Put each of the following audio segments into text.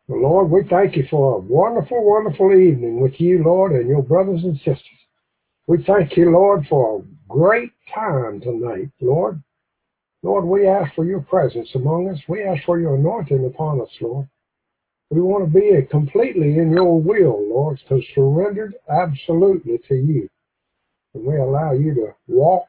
Well, Lord, we thank you for a wonderful, wonderful evening with you, Lord, and your brothers and sisters. We thank you, Lord, for a great time tonight, Lord. Lord, we ask for your presence among us. We ask for your anointing upon us, Lord. We want to be completely in your will, Lord, so surrendered absolutely to you. And we allow you to walk,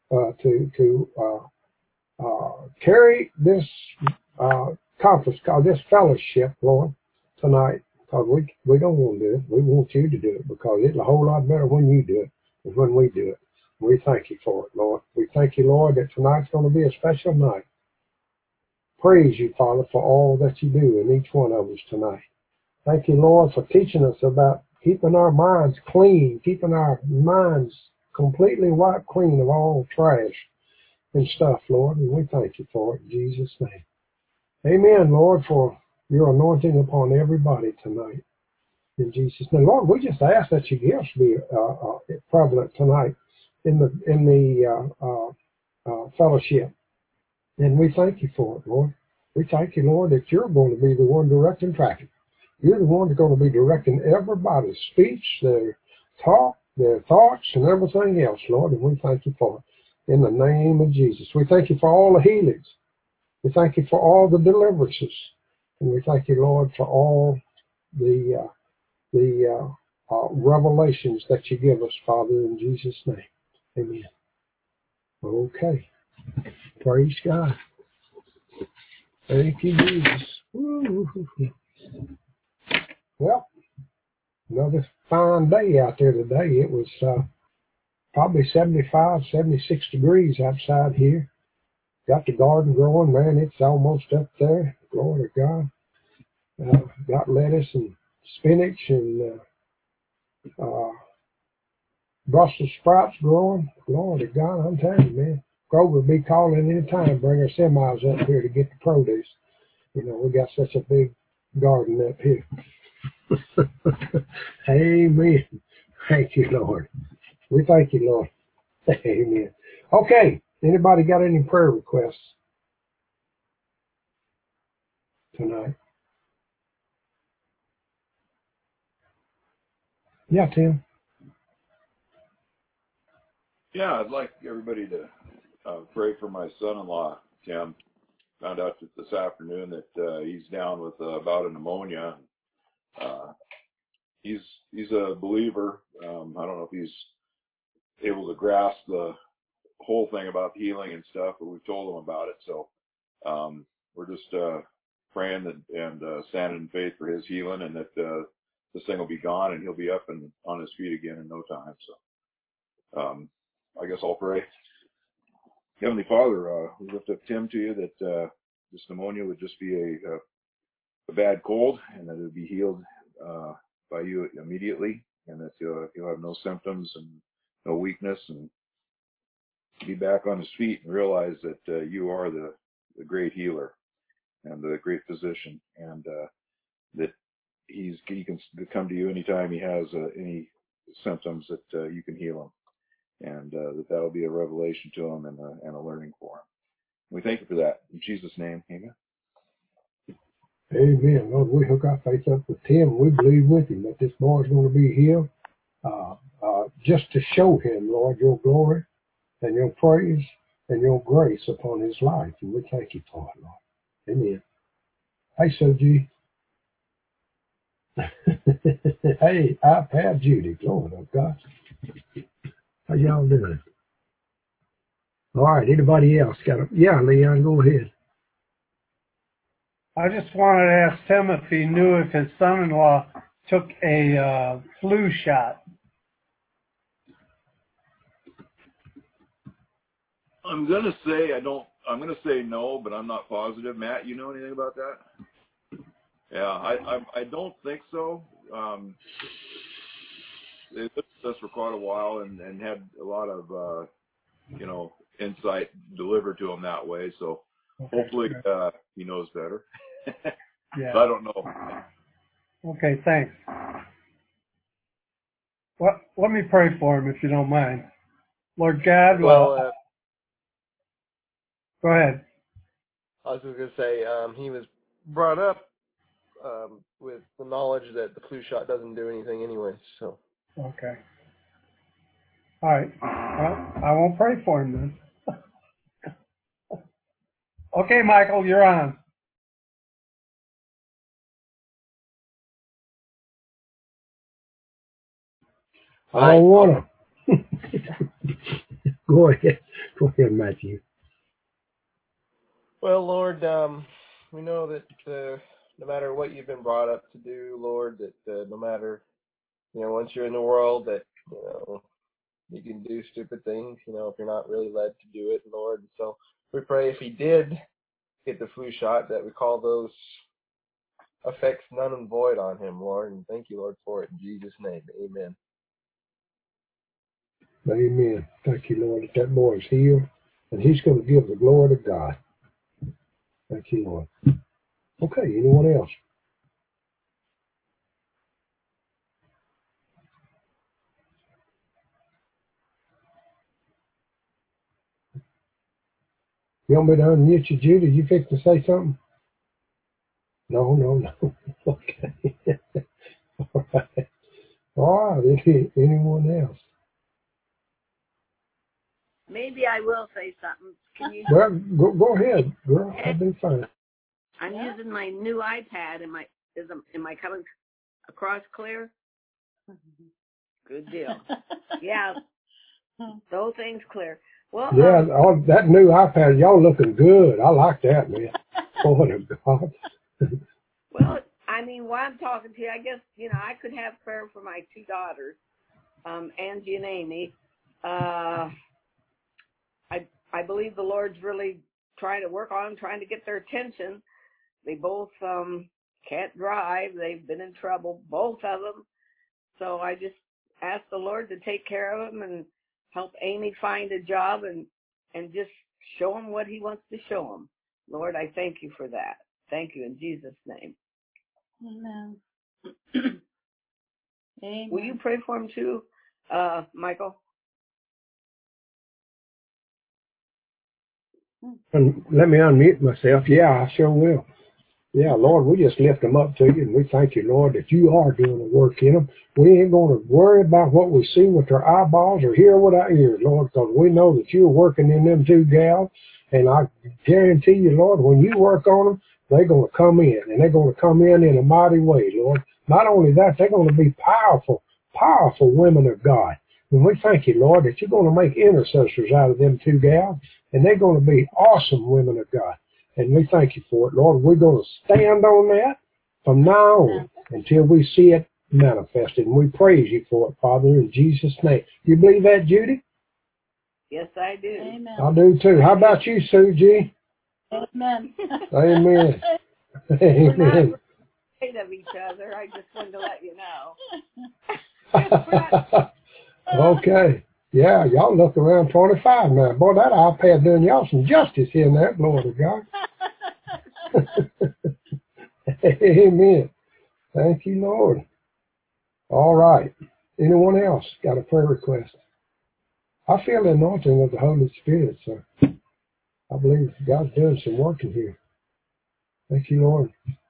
carry this conference call, this fellowship, Lord, tonight. Because we don't want to do it. We want you to do it because it's a whole lot better when you do it than when we do it. We thank you for it, Lord. We thank you, Lord, that tonight's going to be a special night. Praise you, Father, for all that you do in each one of us tonight. Thank you, Lord, for teaching us about keeping our minds clean, keeping our minds completely wiped clean of all trash and stuff, Lord. And we thank you for it in Jesus' name. Amen, Lord, for your anointing upon everybody tonight. In Jesus' name. Lord, we just ask that your gifts be prevalent tonight in the fellowship. And we thank you for it, Lord. We thank you, Lord, that you're going to be the one directing traffic. You're the one that's going to be directing everybody's speech, their talk, their thoughts, and everything else, Lord. And we thank you for it. In the name of Jesus. We thank you for all the healings. We thank you for all the deliverances. And we thank you, Lord, for all the revelations that you give us, Father, in Jesus' name. Amen. Okay. Praise God. Thank you, Jesus. Woo. Well, another fine day out there today. It was probably 75, 76 degrees outside here. Got the garden growing, man. It's almost up there. Glory to God. Got lettuce and spinach and Brussels sprouts growing. Glory to God, I'm telling you, man. Kroger will be calling any time, bring our semis up here to get the produce. You know, we got such a big garden up here. Amen. Thank you, Lord. We thank you, Lord. Amen. Okay. Anybody got any prayer requests tonight? Yeah, Tim. Yeah, I'd like everybody to pray for my son-in-law, Tim. Found out this afternoon that he's down with a bout of pneumonia. He's a believer. I don't know if he's able to grasp the whole thing about healing and stuff, but we've told him about it. So we're just praying and standing in faith for his healing, and that this thing will be gone and he'll be up and on his feet again in no time. So I guess I'll pray. Heavenly Father, we lift up Tim to you that this pneumonia would just be a bad cold, and that it would be healed by you immediately, and that he'll have no symptoms and no weakness, and be back on his feet and realize that you are the great healer and the great physician, and that he can come to you anytime he has any symptoms, that you can heal him, and that will be a revelation to him and a learning for him. We thank you for that. In Jesus' name, amen. Amen. Lord, we hook our faith up with Tim. We believe with him that this boy's going to be healed. Just to show him, Lord, your glory and your praise and your grace upon his life. And we thank you for it, Lord. Amen. Hey, Soji. Hey, iPad Judy. Lord of God. How y'all doing? All right. Anybody else got a... Yeah, Leon, go ahead. I just wanted to ask Tim if he knew if his son-in-law took a flu shot. I'm gonna say no, but I'm not positive. Matt, you know anything about that? Yeah, I don't think so. They lived with us for quite a while and had a lot of insight delivered to him that way. So okay, hopefully he knows better. Yeah. So I don't know. Okay, thanks. Well, let me pray for him if you don't mind. Lord God, go ahead. I was just going to say, he was brought up with the knowledge that the flu shot doesn't do anything anyway. So. Okay. All right. Well, I won't pray for him then. Okay, Michael, you're on. I don't want to. Go ahead. Go ahead, Matthew. Well, Lord, we know that no matter what you've been brought up to do, Lord, that no matter, once you're in the world, that, you can do stupid things, if you're not really led to do it, Lord. And so we pray if he did get the flu shot, that we call those effects none and void on him, Lord. And thank you, Lord, for it. In Jesus' name, amen. Amen. Thank you, Lord, that boy is healed, and he's going to give the glory to God. Thank you, Lord. Okay, anyone else? You want me to unmute you, Judy? You fix to say something? No. Okay. All right. All right. Anyone else? Maybe I will say something. Can you? Well, go ahead, girl. I'll be fine. I'm using my new iPad. Am I coming across clear? Good deal. Yeah. The whole thing's clear. Well. Yeah, that new iPad, y'all looking good. I like that, man. Oh, God. Well, I mean, while I'm talking to you, I guess, I could have prayer for my two daughters, Angie and Amy. I believe the Lord's really trying to work on them, trying to get their attention. They both can't drive. They've been in trouble, both of them. So I just ask the Lord to take care of them and help Amy find a job and just show them what he wants to show them. Lord, I thank you for that. Thank you in Jesus' name. Amen. Amen. Will you pray for him too, Michael? And let me unmute myself. Yeah, I sure will. Yeah, Lord, we just lift them up to you, and we thank you, Lord, that you are doing the work in them. We ain't going to worry about what we see with our eyeballs or hear with our ears, Lord, because we know that you're working in them two gals, and I guarantee you, Lord, when you work on them, they're going to come in, and they're going to come in a mighty way, Lord. Not only that, they're going to be powerful women of God. And we thank you, Lord, that you're going to make intercessors out of them two gals, and they're going to be awesome women of God. And we thank you for it, Lord. We're going to stand on that from now on until we see it manifested. And we praise you for it, Father, in Jesus' name. You believe that, Judy? Yes, I do. Amen. I do too. How about you, Sue G? Amen. Amen. We're not Amen. afraid of each other. I just wanted to let you know. Okay. Yeah, y'all look around 25 now. Boy, that iPad doing y'all some justice here in that, glory to God. Amen. Thank you, Lord. All right. Anyone else got a prayer request? I feel the anointing of the Holy Spirit, so I believe God's doing some work in here. Thank you, Lord.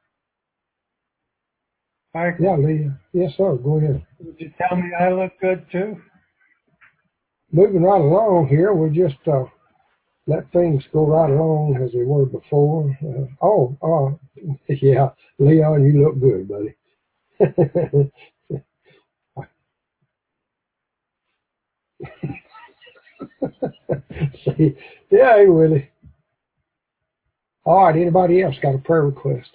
Michael, Yeah, Leah. Yes, sir. Go ahead. would you tell me I look good too? Moving right along here, we'll just let things go right along as they were before. Yeah, Leon, you look good, buddy. See, yeah, hey, Willie. All right, anybody else got a prayer request?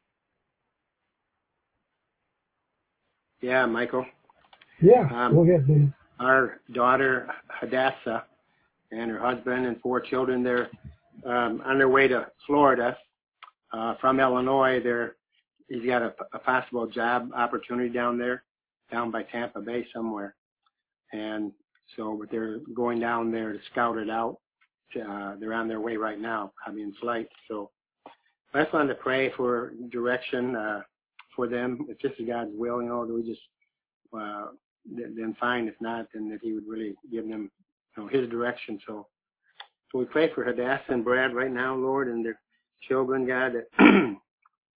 Yeah, Michael. Yeah, go ahead, dude. Our daughter, Hadassah, and her husband and 4 children, they're on their way to Florida from Illinois. He's got a possible job opportunity down by Tampa Bay somewhere. And so they're going down there to scout it out. They're on their way right now, probably in flight. So I just wanted to pray for direction for them. If this is God's will, do we just then fine. If not, then that he would really give them his direction. So we pray for Hadassah and Brad right now, Lord, and their children, God, that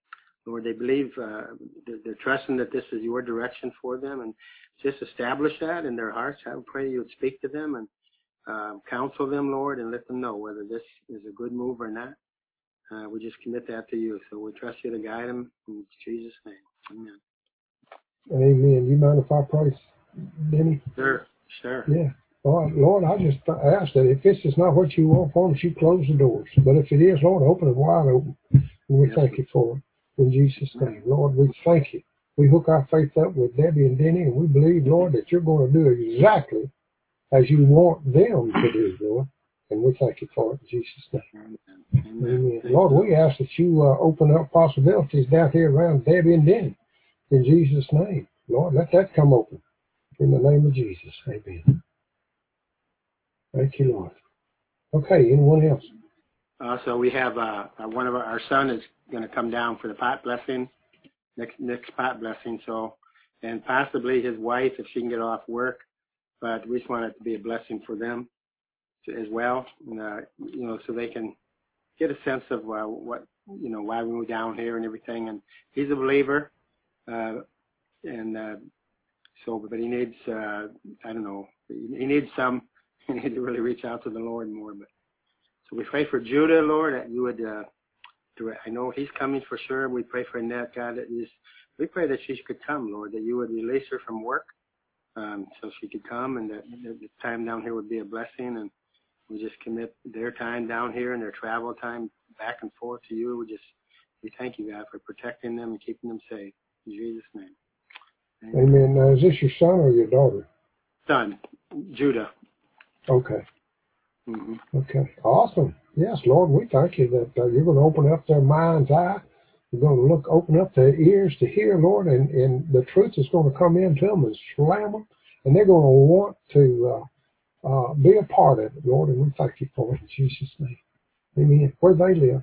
Lord, they believe, they're trusting that this is your direction for them, and just establish that in their hearts. I would pray you would speak to them and counsel them, Lord, and let them know whether this is a good move or not. We just commit that to you. So we trust you to guide them in Jesus' name. Amen. Amen. You mind if I pray, Denny? Sure. Yeah. All right, Lord, I just ask that if this is not what you want for us, you close the doors. But if it is, Lord, open it wide open. And we thank you for it. In Jesus' name. Lord, we thank you. We hook our faith up with Debbie and Denny, and we believe, Lord, that you're going to do exactly as you want them to do, Lord. And we thank you for it in Jesus' name. Amen. Lord, we ask that you open up possibilities down here around Debbie and Denny. In Jesus' name. Lord, let that come open. In the name of Jesus. Amen. Thank you, Lord. Okay, anyone else? Also, we have one of our son is going to come down for the pot blessing, next pot blessing. So, and possibly his wife, if she can get off work. But we just want it to be a blessing for them as well, and, so they can get a sense of what, why we moved down here and everything. And he's a believer, but he needs, I don't know, he needs he needs to really reach out to the Lord more. But so we pray for Judah, Lord, that you would do it. I know he's coming for sure. We pray for Annette, God, we pray that she could come, Lord, that you would release her from work, so she could come, and that the time down here would be a blessing. And we just commit their time down here and their travel time back and forth to you. We thank you, God, for protecting them and keeping them safe. In Jesus' name. Amen. Now, is this your son or your daughter? Son, Judah. Okay. Mm-hmm. Okay. Awesome. Yes, Lord, we thank you that you're going to open up their mind's eye. You're going to open up their ears to hear, Lord, and the truth is going to come into them and slam them, and they're going to want to be a part of it, Lord, and we thank you for it in Jesus' name. Amen. Where they live?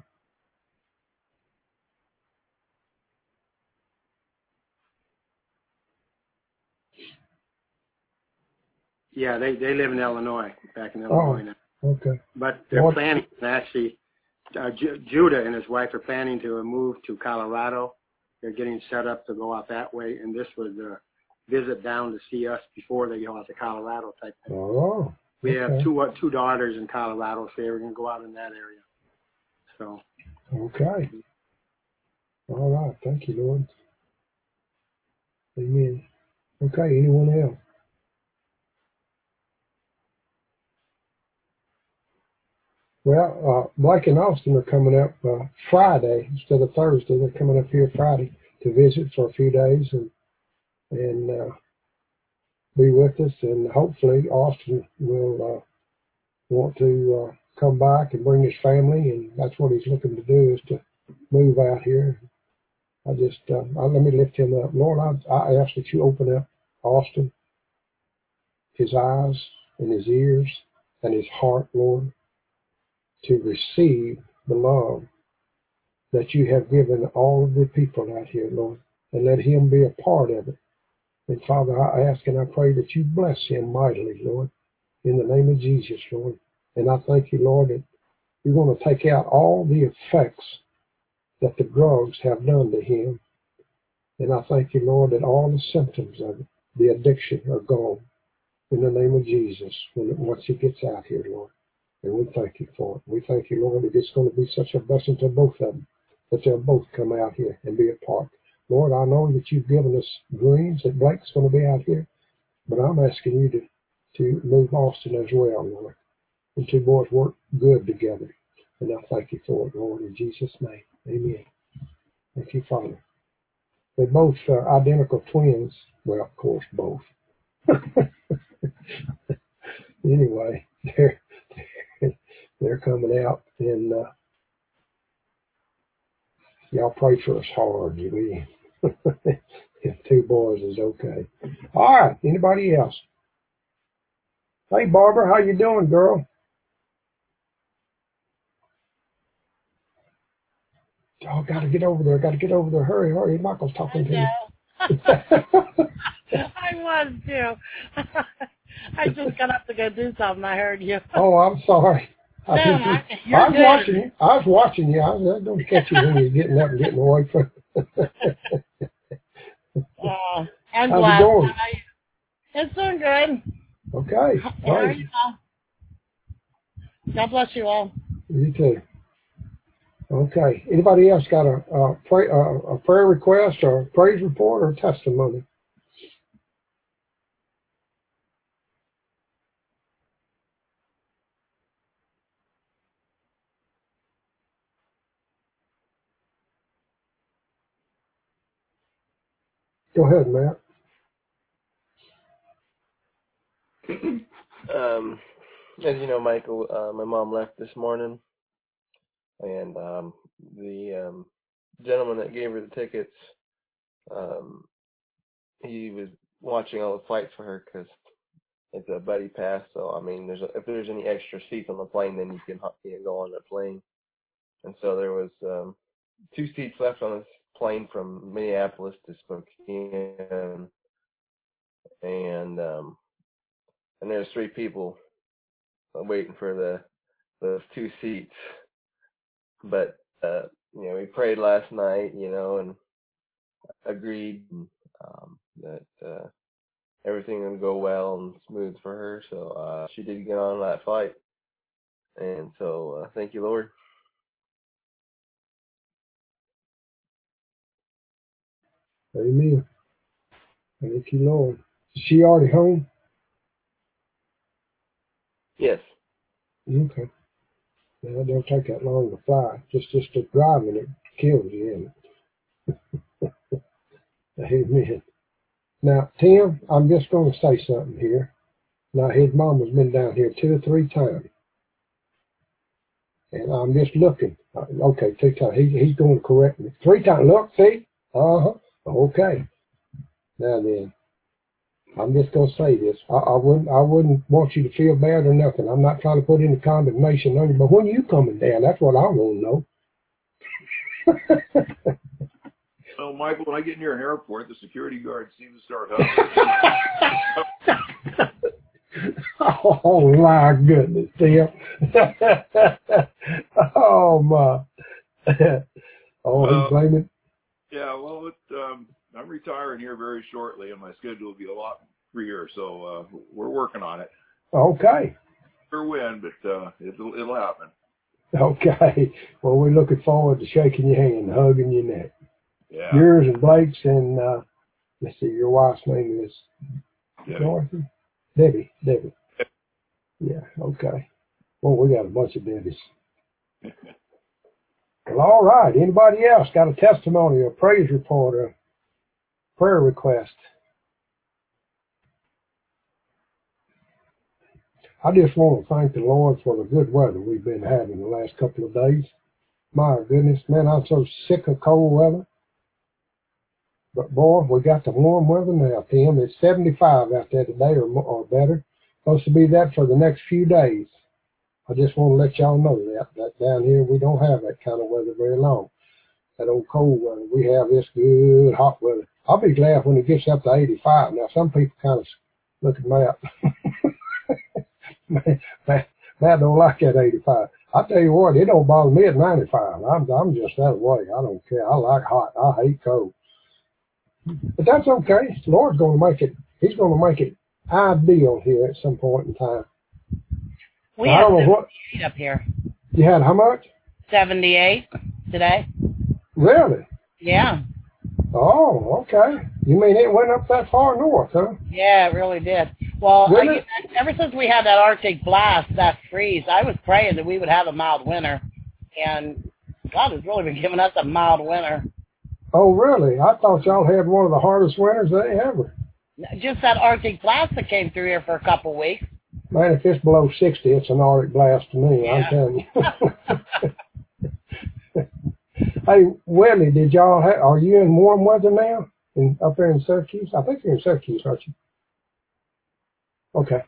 Yeah, they live in Illinois, back in Illinois now. Okay. But they're planning to actually, Judah and his wife are planning to move to Colorado. They're getting set up to go out that way, and this was a visit down to see us before they go out to Colorado type thing. Oh. We have two daughters in Colorado, so we're going to go out in that area. So. Okay. All right. Thank you, Lord. Amen. Okay. Anyone else? Well, Blake and Austin are coming up Friday instead of Thursday. They're coming up here Friday to visit for a few days and be with us. And hopefully Austin will want to come back and bring his family. And that's what he's looking to do, is to move out here. I just, let me lift him up. Lord, I ask that you open up Austin, his eyes and his ears and his heart, Lord, to receive the love that you have given all of the people out here, Lord, and let him be a part of it. And Father, I ask and I pray that you bless him mightily, Lord, in the name of Jesus, Lord. And I thank you, Lord, that you're going to take out all the effects that the drugs have done to him. And I thank you, Lord, that all the symptoms of it, the addiction, are gone in the name of Jesus once he gets out here, Lord. And we thank you for it. We thank you, Lord, that it's going to be such a blessing to both of them, that they'll both come out here and be a part. Lord, I know that you've given us dreams that Blake's going to be out here, but I'm asking you to move Austin as well, Lord. And two boys work good together. And I thank you for it, Lord, in Jesus' name. Amen. Thank you, Father. They're both identical twins. Well, of course, both. Anyway, they're coming out, and y'all pray for us hard, you will. If two boys is okay. All right. Anybody else? Hey, Barbara, how you doing, girl? Oh, got to get over there. Hurry, hurry. Michael's talking to you. I was too. I just got up to go do something. I heard you. Oh, I'm sorry. I No, think you're I was good. watching you. I was watching you. I was going to catch you when you're getting up and getting away from. I'm How's glad. it going? It's doing good. Okay. How are Nice. you all? God bless you all. You too. Okay. Anybody else got a prayer request or a praise report or testimony? Go ahead, Matt. As you know, Michael, my mom left this morning, and the gentleman that gave her the tickets, he was watching all the flights for her because it's a buddy pass. So I mean, if there's any extra seats on the plane, then you can go on the plane. And so there was 2 seats left on this plane from Minneapolis to Spokane, and there's 3 people waiting for those 2 seats. But we prayed last night, and agreed that everything would go well and smooth for her. So she did get on that flight, and so thank you, Lord. Amen. Thank you, Lord. Is she already home? Yes. Okay. Yeah, it don't take that long to fly. Just the driving it kills you, isn't it? Amen. Now, Tim, I'm just going to say something here. Now, his mama's been down here 2 or 3 times, and I'm just looking. Okay, 2 times. He's going to correct me. 3 times. Look, see? Okay. Now then, I'm just going to say this. I wouldn't want you to feel bad or nothing. I'm not trying to put any condemnation on you, but when you coming down, that's what I want to know. Oh, Michael, when I get near an airport, the security guards seem to start hovering. Oh my goodness, Tim. Oh my. He's blaming. Yeah, well, I'm retiring here very shortly, and my schedule will be a lot freer. So we're working on it. Okay. Sure when, but it'll happen. Okay. Well, we're looking forward to shaking your hand, hugging your neck. Yeah. Yours and Blake's, and let's see, your wife's name is Dorothy? Debbie. Yeah, okay. Well, we got a bunch of Debbies. Well, all right. Anybody else got a testimony or praise report or prayer request? I just want to thank the Lord for the good weather we've been having the last couple of days. My goodness, man, I'm so sick of cold weather. But boy, we got the warm weather now, Tim. It's 75 out there today or better. Supposed to be that for the next few days. I just want to let y'all know that down here we don't have that kind of weather very long. That old cold weather. We have this good hot weather. I'll be glad when it gets up to 85. Now, some people kind of look at Matt. Matt don't like that 85. I tell you what, it don't bother me at 95. I'm just that way. I don't care. I like hot. I hate cold. But that's okay. The Lord's going to make it. He's going to make it ideal here at some point in time. We had 78 up here. You had how much? 78 today. Really? Yeah. Oh, okay. You mean it went up that far north, huh? Yeah, it really did. Well, ever since we had that Arctic blast, that freeze, I was praying that we would have a mild winter. And God has really been giving us a mild winter. Oh, really? I thought y'all had one of the hardest winters they ever. Just that Arctic blast that came through here for a couple of weeks. Man, if it's below 60, it's an Arctic blast to me, yeah. I'm telling you. Hey, Willie, are you in warm weather now? Up there in Syracuse? I think you're in Syracuse, aren't you? Okay.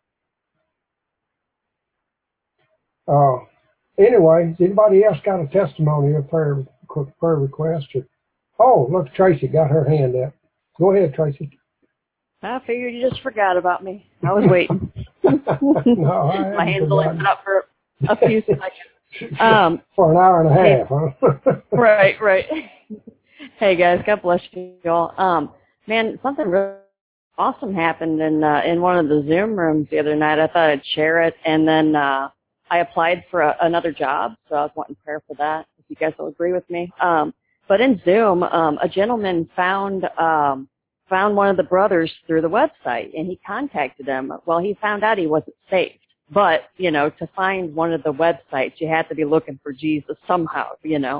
Anyway, anybody else got a testimony or prayer request? Oh, look, Tracy got her hand up. Go ahead, Tracy. I figured you just forgot about me. I was waiting. No, my hand's only been up for a few seconds. For an hour and a half, huh? Right. Hey guys, God bless you all. Man, something really awesome happened in one of the Zoom rooms the other night. I thought I'd share it, and then I applied for another job, so I was wanting prayer for that. If you guys will agree with me. But in Zoom, a gentleman found one of the brothers through the website, and he contacted him. Well, he found out he wasn't saved. But, to find one of the websites, you had to be looking for Jesus somehow,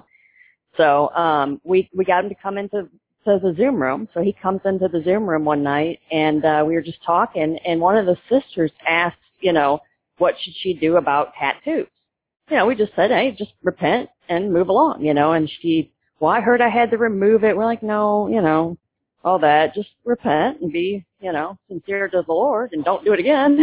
So we got him to come into the Zoom room. So he comes into the Zoom room one night, and we were just talking, and one of the sisters asked, what should she do about tattoos? We just said, hey, just repent and move along, and she, well, I heard I had to remove it. We're like, no, all that, just repent and be, sincere to the Lord and don't do it again,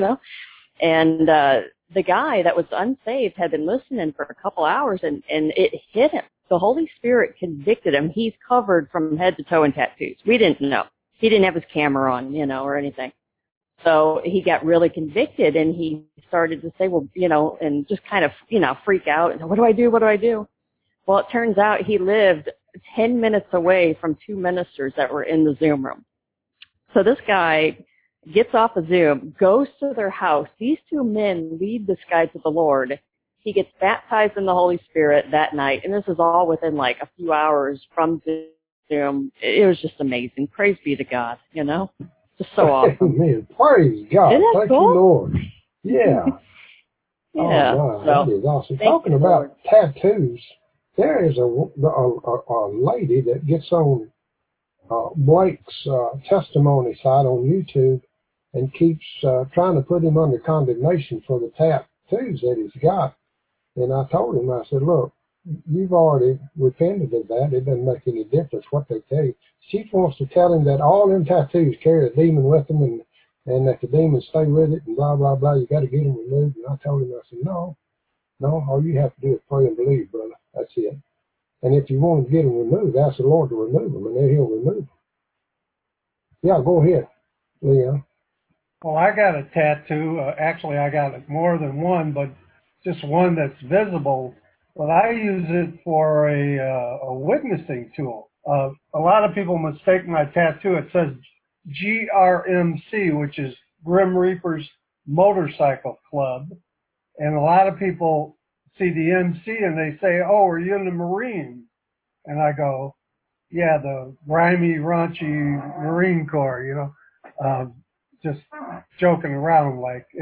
And the guy that was unsaved had been listening for a couple hours, and it hit him. The Holy Spirit convicted him. He's covered from head to toe in tattoos. We didn't know. He didn't have his camera on, or anything. So he got really convicted, and he started to say, well, and just kind of, freak out. And what do I do? What do I do? Well, it turns out he lived 10 minutes away from two ministers that were in the Zoom room. So this guy gets off of Zoom, goes to their house. These two men lead this guy to the Lord. He gets baptized in the Holy Spirit that night, and this is all within like a few hours from Zoom. It was just amazing. Praise be to God, Just so awesome. Amen. Praise God. Isn't that Thank cool? you, Lord. Yeah. Yeah. Oh, my, So, that is awesome. thank Talking you, about Lord. tattoos, there is a lady that gets on Blake's testimony site on YouTube and keeps trying to put him under condemnation for the tattoos that he's got. And I told him, I said, look, you've already repented of that. It doesn't make any difference what they tell you. She wants to tell him that all them tattoos carry a demon with them, and that the demons stay with it and blah, blah, blah. You got to get them removed. And I told him, I said, no, all you have to do is pray and believe, brother. That's it. And if you want to get them removed, ask the Lord to remove them, and then he'll remove them. Yeah, go ahead, Leon. Well, I got a tattoo. Actually, I got more than one, but just one that's visible. But I use it for a witnessing tool. A lot of people mistake my tattoo. It says GRMC, which is Grim Reaper's Motorcycle Club. And a lot of people see the MC and they say, oh, are you in the Marines? And I go, yeah, the grimy, raunchy Marine Corps, just joking around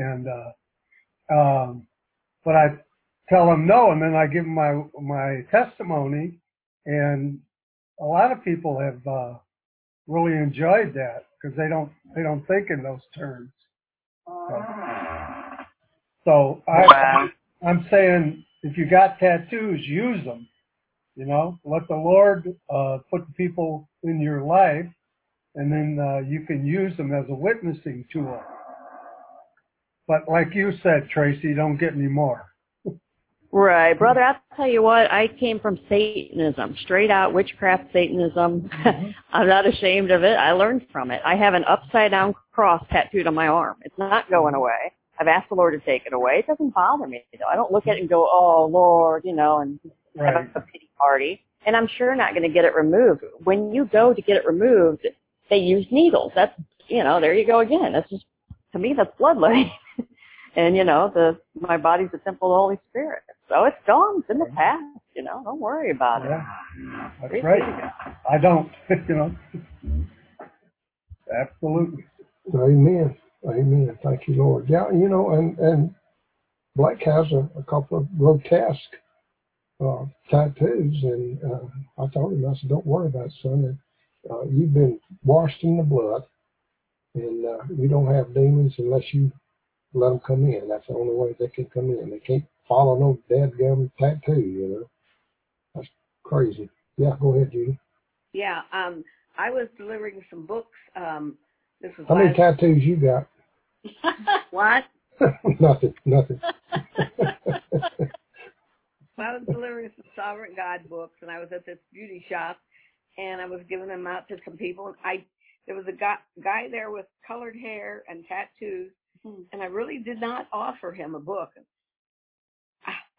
but I tell them no, and then I give them my testimony, and a lot of people have really enjoyed that because they don't think in those terms. So I'm saying if you got tattoos, use them. Let the Lord put the people in your life, and then you can use them as a witnessing tool. But like you said, Tracy, don't get any more. Right. Brother, I'll tell you what, I came from Satanism, straight out witchcraft Satanism. Mm-hmm. I'm not ashamed of it. I learned from it. I have an upside down cross tattooed on my arm. It's not going away. I've asked the Lord to take it away. It doesn't bother me, though. I don't look at it and go, oh, Lord, and have a pity party. And I'm sure not going to get it removed. When you go to get it removed, they use needles. That's, there you go again. That's just, to me, that's bloodletting. And, my body's a temple of the Holy Spirit. So it's gone. It's in the past, Don't worry about it. Yeah, that's right. I don't, Absolutely. Amen. Amen. Thank you, Lord. Yeah, and Blake has a couple of grotesque tattoos, and I told him, I said, don't worry about it, son. You've been washed in the blood, and you don't have demons unless you let them come in. That's the only way they can come in. They can't follow no dadgum tattoo, That's crazy. Yeah, go ahead, Judy. Yeah, I was delivering some books. This was How many tattoos you got? What? Nothing. I was delivering some Sovereign God books, and I was at this beauty shop, and I was giving them out to some people. And there was a guy there with colored hair and tattoos, and I really did not offer him a book.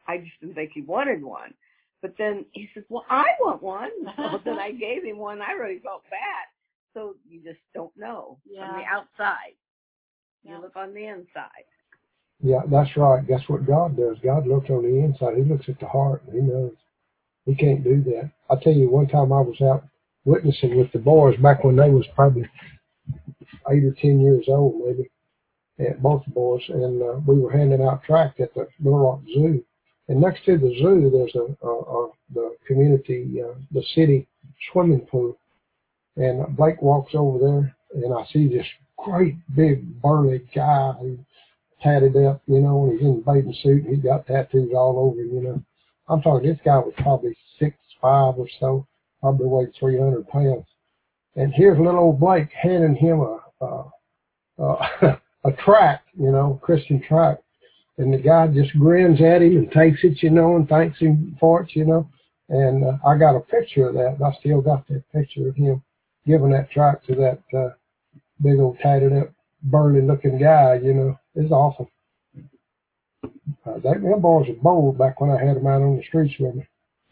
I just didn't think he wanted one. But then he says, well, I want one. So then I gave him one. I really felt bad. So you just don't know from the outside. You look on the inside. Yeah, that's right. That's what God does. God looks on the inside. He looks at the heart, and he knows. He can't do that. I tell you, one time I was out witnessing with the boys back when they was probably 8 or 10 years old, maybe, at both the boys, and we were handing out tracts at the Little Rock Zoo. And next to the zoo, there's the community, the city swimming pool. And Blake walks over there, and I see this great big burly guy who tatted up, you know, and he's in a bathing suit, and he's got tattoos all over him, you know. I'm talking, this guy was probably 6'5" or so, probably weighed 300 pounds. And here's little old Blake handing him a tract, you know, Christian tract. And the guy just grins at him and takes it, you know, and thanks him for it, you know. And I got a picture of that, and I still got that picture of him giving that tract to that big old tatted up, burly looking guy, you know. It's awesome. Them boys were bold back when I had them out on the streets with me.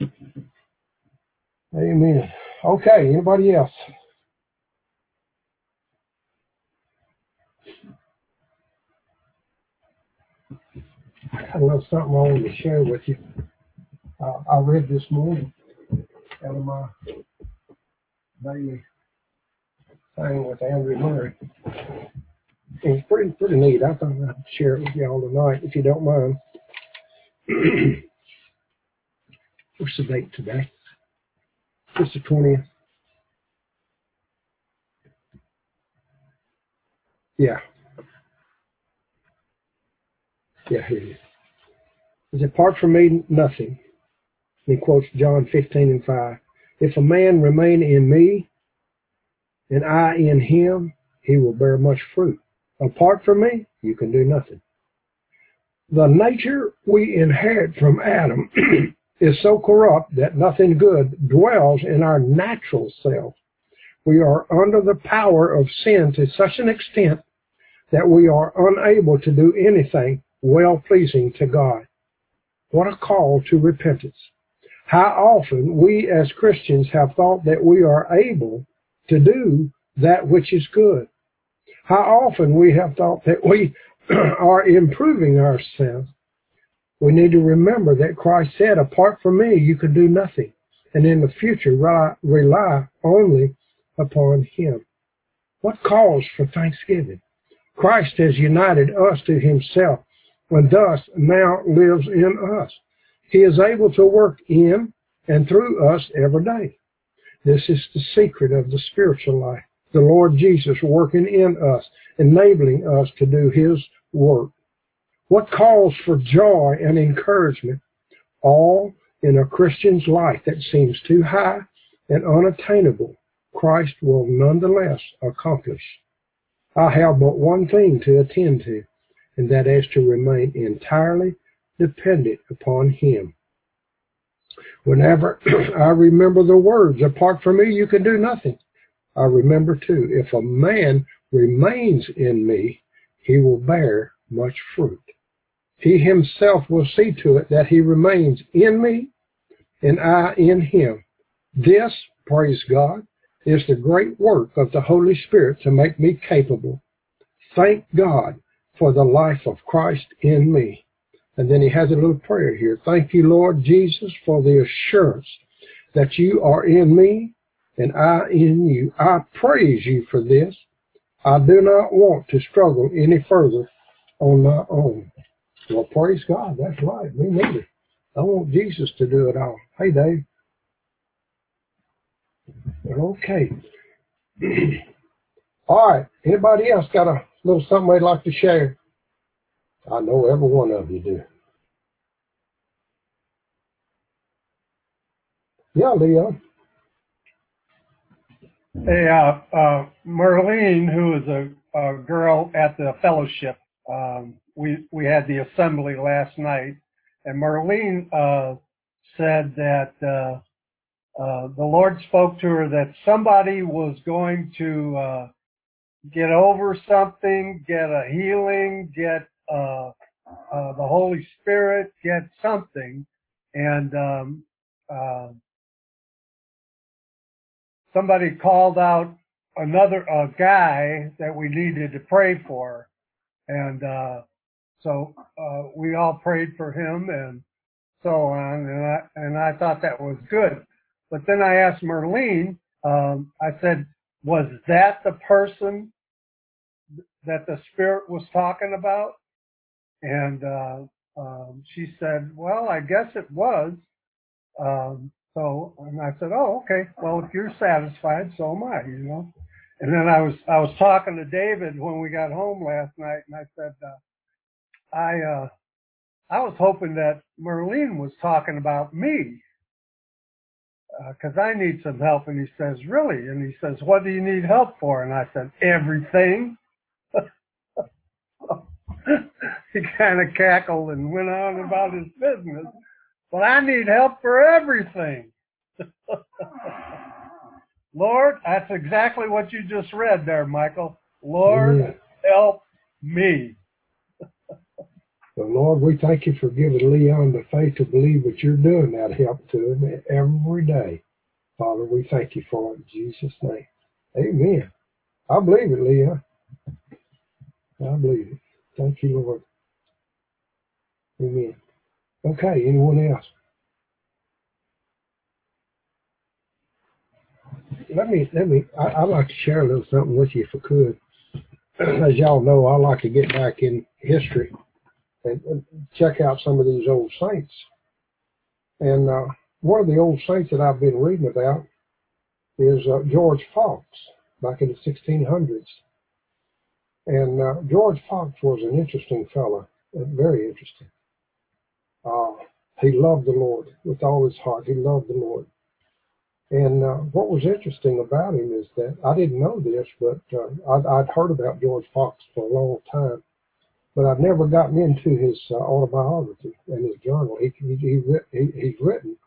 Amen. Okay, anybody else? I got a little something I wanted to share with you. I read this morning out of my daily thing with Andrew Murray. It's pretty neat. I thought I'd share it with y'all tonight, if you don't mind. What's the date today? It's the 20th. Yeah. Yeah, here it is. It's apart from me, nothing. He quotes John 15:5. If a man remain in me, and I in him, he will bear much fruit. Apart from me, you can do nothing. The nature we inherit from Adam is so corrupt that nothing good dwells in our natural self. We are under the power of sin to such an extent that we are unable to do anything well-pleasing to God. What a call to repentance. How often we as Christians have thought that we are able to do that which is good. How often we have thought that we are improving ourselves. We need to remember that Christ said, apart from me, you can do nothing. And in the future, rely only upon him. What cause for thanksgiving? Christ has united us to himself and thus now lives in us. He is able to work in and through us every day. This is the secret of the spiritual life. The Lord Jesus working in us, enabling us to do his work. What calls for joy and encouragement? All in a Christian's life that seems too high and unattainable, Christ will nonetheless accomplish. I have but one thing to attend to, and that is to remain entirely dependent upon him. Whenever I remember the words, apart from me you can do nothing, I remember too, if a man remains in me, he will bear much fruit. He himself will see to it that he remains in me and I in him. This, praise God, is the great work of the Holy Spirit to make me capable. Thank God for the life of Christ in me. And then he has a little prayer here. Thank you, Lord Jesus, for the assurance that you are in me and I in you. I praise you for this. I do not want to struggle any further on my own. Well, praise God. That's right. Me neither. I want Jesus to do it all. Hey, Dave. Okay. All right. Anybody else got a little something they'd like to share? I know every one of you do. Yeah, Leon. Hey, Marlene, who is a girl at the fellowship, we had the assembly last night, and Marlene said that the Lord spoke to her that somebody was going to get over something, get a healing, get the Holy Spirit, get something. And somebody called out another guy that we needed to pray for. And so we all prayed for him and so on. And I thought that was good. But then I asked Merlene, I said, was that the person that the Spirit was talking about? And she said, well, I guess it was. And I said, oh, okay. Well, if you're satisfied, so am I, you know. And then I was talking to David when we got home last night, and I said, I was hoping that Merlene was talking about me, because I need some help. And he says, really? And he says, what do you need help for? And I said, everything. He kind of cackled and went on about his business. But I need help for everything. Lord, that's exactly what you just read there, Michael. Lord, help me. Well, Lord, we thank you for giving Leon the faith to believe that you're doing that help to him every day. Father, we thank you for it in Jesus' name. Amen. I believe it, Leon. I believe it. Thank you, Lord. Amen. Okay, anyone else? I'd like to share a little something with you if I could. As y'all know, I like to get back in history and check out some of these old saints. And one of the old saints that I've been reading about is George Fox, back in the 1600s. And George Fox was an interesting fellow, very interesting. He loved the Lord with all his heart. He loved the Lord. And what was interesting about him is that I didn't know this, but I'd heard about George Fox for a long time, but I'd never gotten into his autobiography and his journal. He's written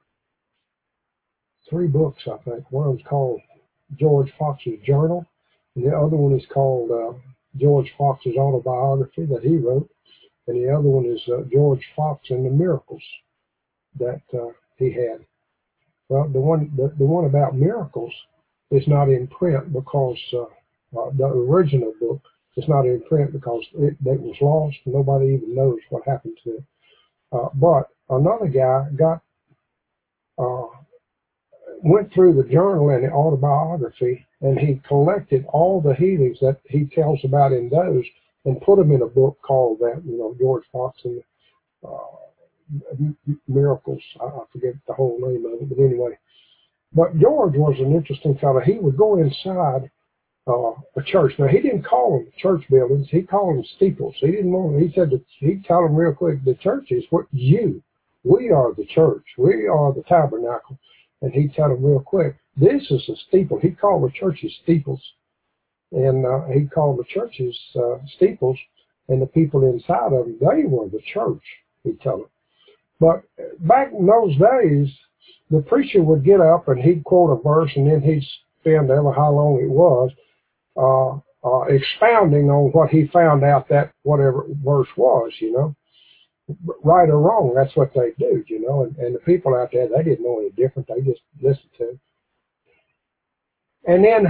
3 books, I think. One of them's called George Fox's Journal, and the other one is called George Fox's Autobiography that he wrote, and the other one is George Fox and the Miracles that he had. Well, the one about miracles is not in print because the original book is not in print because it was lost. Nobody even knows what happened to it. But another guy went through the journal and the autobiography, and he collected all the healings that he tells about in those and put them in a book called that, George Fox and Miracles. I forget the whole name of it, but anyway. But George was an interesting fellow. He would go inside a church. Now, he didn't call them church buildings. He called them steeples. He didn't want. He said that he'd tell them real quick, the church is what we are the church. We are the tabernacle. And he'd tell them real quick, this is a steeple. He called the churches steeples. And he called the churches steeples. And the people inside of them, they were the church, he'd tell them. But back in those days, the preacher would get up and he'd quote a verse, and then he'd spend ever how long it was expounding on what he found out that whatever verse was, right or wrong. That's what they do, and the people out there, they didn't know any different. They just listened to it. And then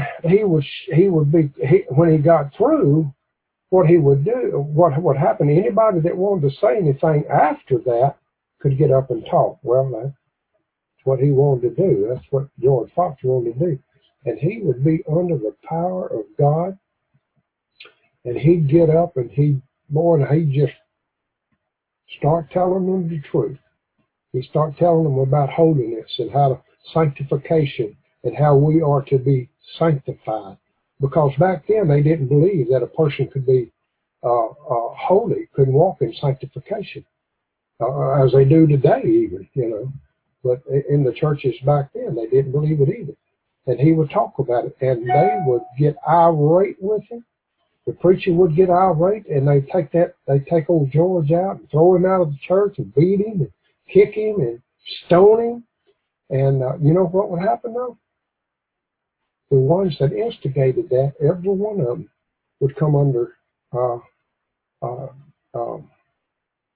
when he got through, what he would do, what happened, anybody that wanted to say anything after that could get up and talk. Well, that's what he wanted to do. That's what George Fox wanted to do. And he would be under the power of God, and he'd get up and he'd just start telling them the truth. He'd start telling them about holiness and how to sanctification and how we are to be sanctified. Because back then they didn't believe that a person could be holy, could walk in sanctification, as they do today even, But in the churches back then, they didn't believe it either. And he would talk about it, and they would get irate with him. The preacher would get irate, and they'd take old George out and throw him out of the church and beat him and kick him and stone him. And you know what would happen though? The ones that instigated that, every one of them would come under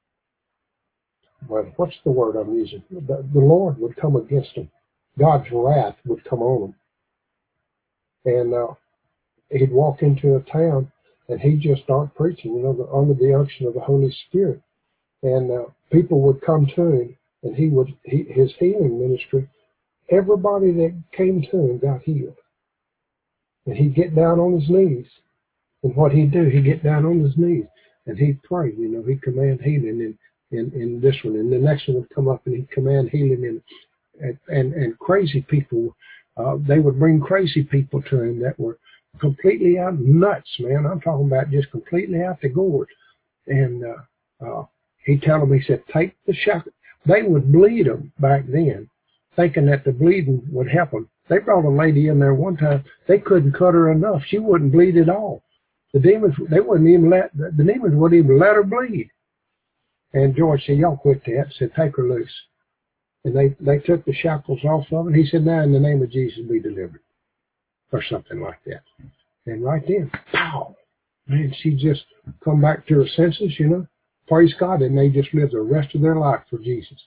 well, what's the word I'm using? The Lord would come against them. God's wrath would come on them. And he'd walk into a town and he'd just start preaching, under the unction of the Holy Spirit. And people would come to him, and his healing ministry, everybody that came to him got healed. And he'd get down on his knees. And what he'd do, he'd get down on his knees and he'd pray, he'd command healing in this one. And the next one would come up and he'd command healing and crazy people, they would bring crazy people to him that were completely out nuts, man. I'm talking about just completely out the gourd. And he'd tell them, he said, take the shackle. They would bleed them back then, thinking that the bleeding would help them. They brought a lady in there one time. They couldn't cut her enough. She wouldn't bleed at all. The demons, the demons wouldn't even let her bleed. And George said, y'all quit that. Said, take her loose. And they took the shackles off of her. He said, now in the name of Jesus, be delivered. Or something like that. And right then, pow! Man, she just come back to her senses, Praise God. And they just lived the rest of their life for Jesus.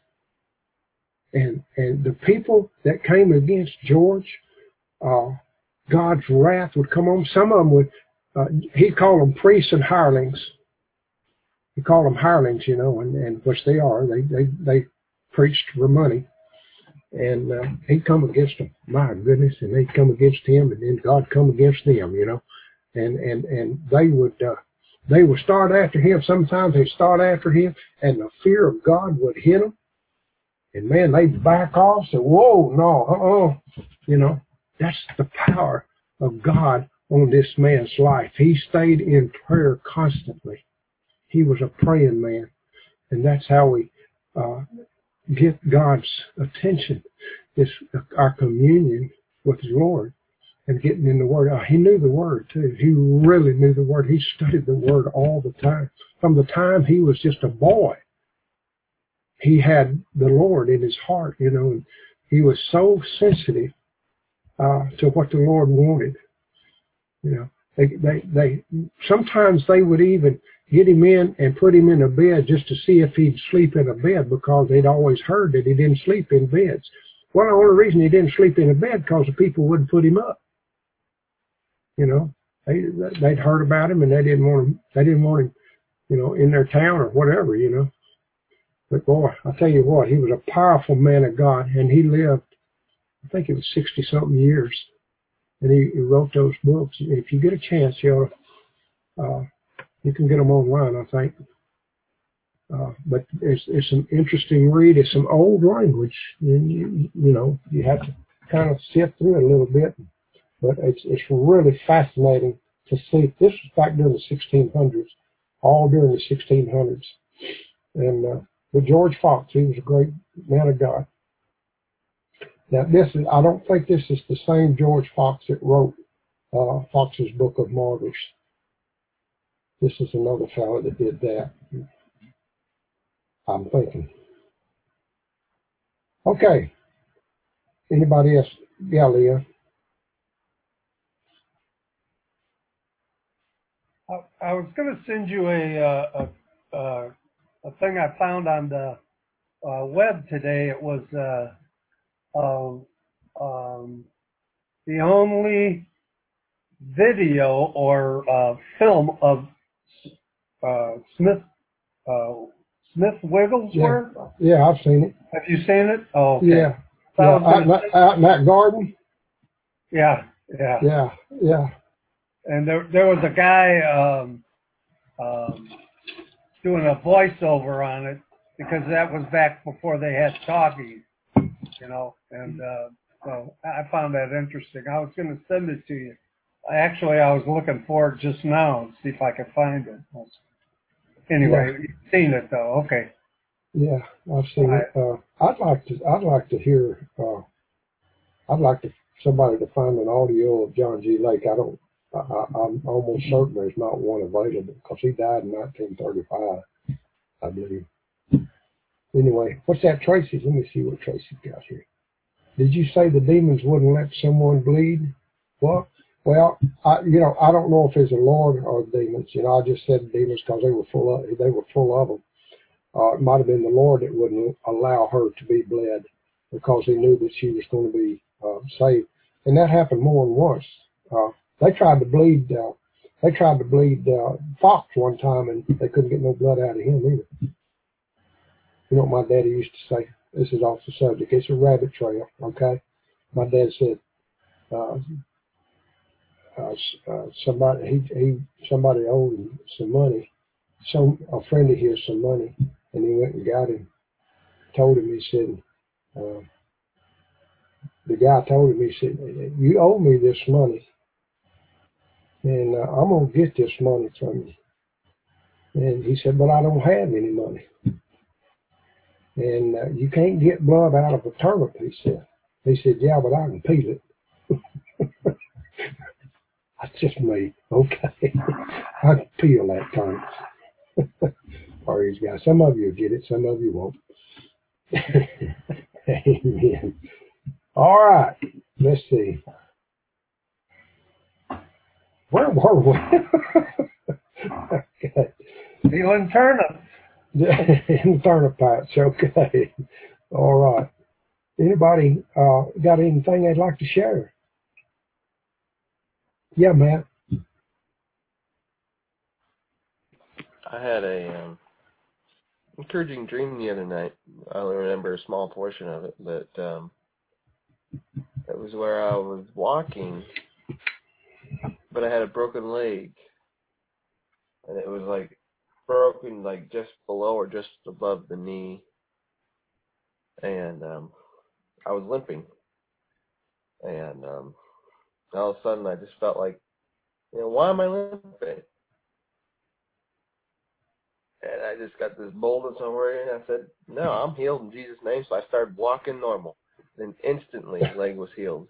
And the people that came against George, God's wrath would come on. Some of them would, he'd call them priests and hirelings. He called them hirelings, and which they are. They preached for money. And he'd come against them. My goodness. And they'd come against him, and then God come against them, And they would start after him. Sometimes they'd start after him, and the fear of God would hit them. And man, they'd back off, say, whoa, no, that's the power of God on this man's life. He stayed in prayer constantly. He was a praying man. And that's how we get God's attention, is our communion with the Lord and getting in the Word. He knew the Word, too. He really knew the Word. He studied the Word all the time. From the time he was just a boy, he had the Lord in his heart, and he was so sensitive to what the Lord wanted. They sometimes they would even get him in and put him in a bed just to see if he'd sleep in a bed, because they'd always heard that he didn't sleep in beds. Well, the only reason he didn't sleep in a bed because the people wouldn't put him up. They'd heard about him and they didn't want him, in their town or whatever, But boy, I tell you what, he was a powerful man of God, and he lived, I think it was 60-something years, and he wrote those books. If you get a chance, you can get them online, I think. But it's an interesting read. It's some old language, and you have to kind of sift through it a little bit. But it's really fascinating to see. This was back during the 1600s, all during the 1600s, and. But George Fox, he was a great man of God. Now I don't think this is the same George Fox that wrote Fox's Book of Martyrs. This is another fellow that did that, I'm thinking. Okay. Anybody else? Yeah, Leah. I was going to send you a thing I found on the web today. It was the only video or film of Smith Wigglesworth. Yeah, I've seen it. Have you seen it? Oh, okay. Yeah. Out in that garden. Yeah. And there was a guy doing a voiceover on it, because that was back before they had talkies, and so I found that interesting. I was going to send it to you. Actually, I was looking for it just now to see if I could find it. Anyway, You've seen it though, okay. Yeah, I've seen it. I'd like to hear. I'd like somebody to find an audio of John G. Lake. I'm almost certain there's not one available, because he died in 1935, I believe. Anyway, what's that, Tracy? Let me see what Tracy's got here. Did you say the demons wouldn't let someone bleed? What? Well, I don't know if it's the Lord or the demons. I just said demons because they were full of them. It might have been the Lord that wouldn't allow her to be bled because he knew that she was going to be saved. And that happened more than once. They tried to bleed Fox one time, and they couldn't get no blood out of him either. You know what my daddy used to say? This is off the subject. It's a rabbit trail, okay? My dad said, somebody owed him some money, a friend of his some money, and he went and got him. Told him, he said, the guy told him, he said, you owe me this money, and I'm going to get this money from you. And he said, but I don't have any money. And you can't get blood out of a turnip, he said. He said, yeah, but I can peel it. That's just me, okay? I can peel that turnip. Or these guys. Some of you get it, some of you won't. Amen. All right, let's see. Where were we? Okay. Peeling turnips. In turnip patch, okay. All right. Anybody got anything they'd like to share? Yeah, Matt. I had a encouraging dream the other night. I only remember a small portion of it, but it was where I was walking, but I had a broken leg, and it was like broken like just below or just above the knee, and I was limping, and all of a sudden I just felt like, why am I limping? And I just got this boldness over it, and I said, no, I'm healed in Jesus' name. So I started walking normal. Then instantly, leg was healed.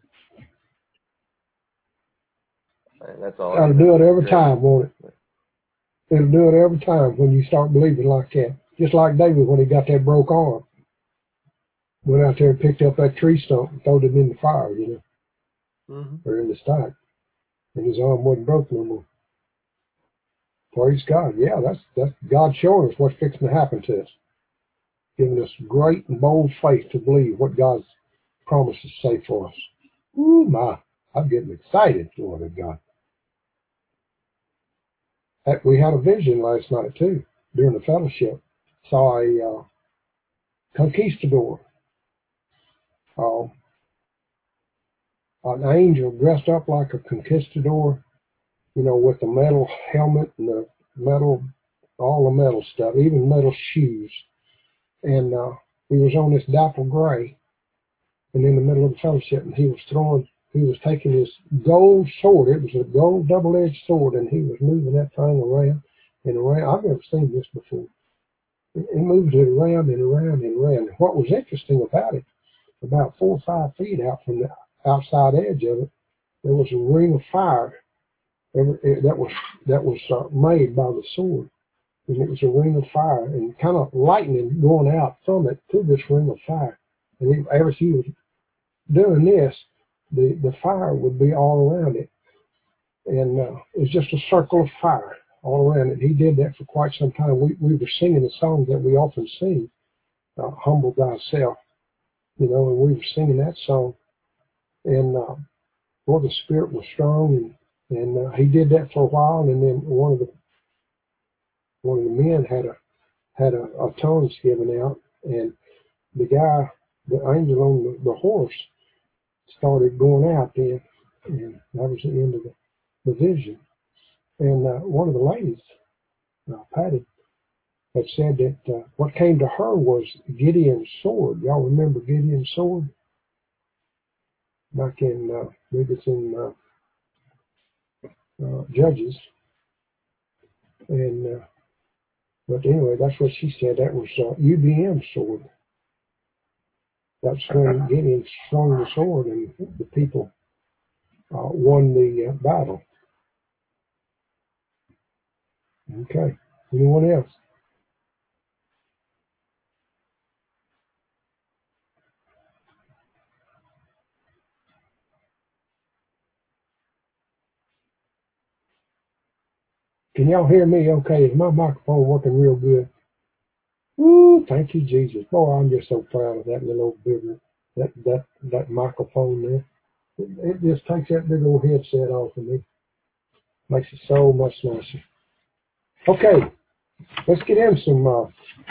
And that's all. That'll do it every time, won't it? It'll do it every time when you start believing like that. Just like David when he got that broke arm. Went out there and picked up that tree stump and throwed it in the fire, or in the stack. And his arm wasn't broke no more. Praise God. Yeah, that's God showing us what's fixing to happen to us. Giving us great and bold faith to believe what God's promises say for us. Ooh, my. I'm getting excited, Lord of God. We had a vision last night, too, during the fellowship. Saw a conquistador, an angel dressed up like a conquistador, with the metal helmet and the metal, all the metal stuff, even metal shoes. And he was on this dapple gray, and in the middle of the fellowship, and he was taking his gold sword. It was a gold double-edged sword, and he was moving that thing around and around. I've never seen this before. He moved it around and around and around. And what was interesting about it, about 4 or 5 feet out from the outside edge of it, there was a ring of fire that was made by the sword. And it was a ring of fire and kind of lightning going out from it to this ring of fire. And as he was doing this, the fire would be all around it. And it was just a circle of fire all around it. He did that for quite some time. We were singing a song that we often sing, Humble Thyself, and we were singing that song. And the Spirit was strong, and he did that for a while, and then one of the men had a tongues given out, and the angel on the horse started going out then, and that was the end of the vision. And one of the ladies, Patty, had said that what came to her was Gideon's sword. Y'all remember Gideon's sword? Back in, maybe it's in Judges. And but anyway, that's what she said. That was UBM's sword. That's when Gideon swung the sword, and the people won the battle. Okay. Anyone else? Can y'all hear me okay? Is my microphone working real good? Ooh, thank you, Jesus. Boy, I'm just so proud of that little old bigger, that microphone there. It just takes that big old headset off of me. Makes it so much nicer. Okay, let's get in some, what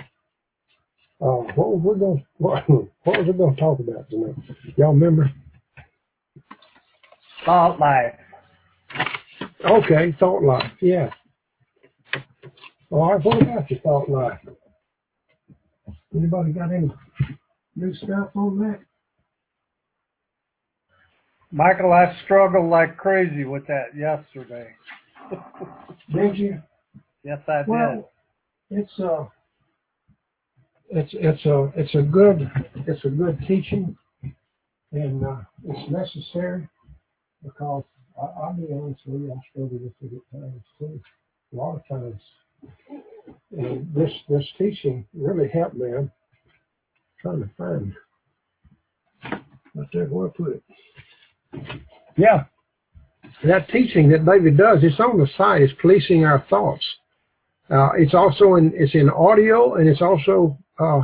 was we going to talk about tonight? Y'all remember? Thought life. Okay, thought life, yeah. All right, what about your thought life? Anybody got any new stuff on that? Michael, I struggled like crazy with that yesterday. Did you? Yes, I did. Well, it's a good teaching, and it's necessary, because I'll be honest with you, I struggle with it at times too. A lot of times. And this teaching really helped me. I'm trying to find right there where I put it. Yeah. That teaching that David does, it's on the site, it's Policing Our Thoughts. It's also it's in audio, and it's also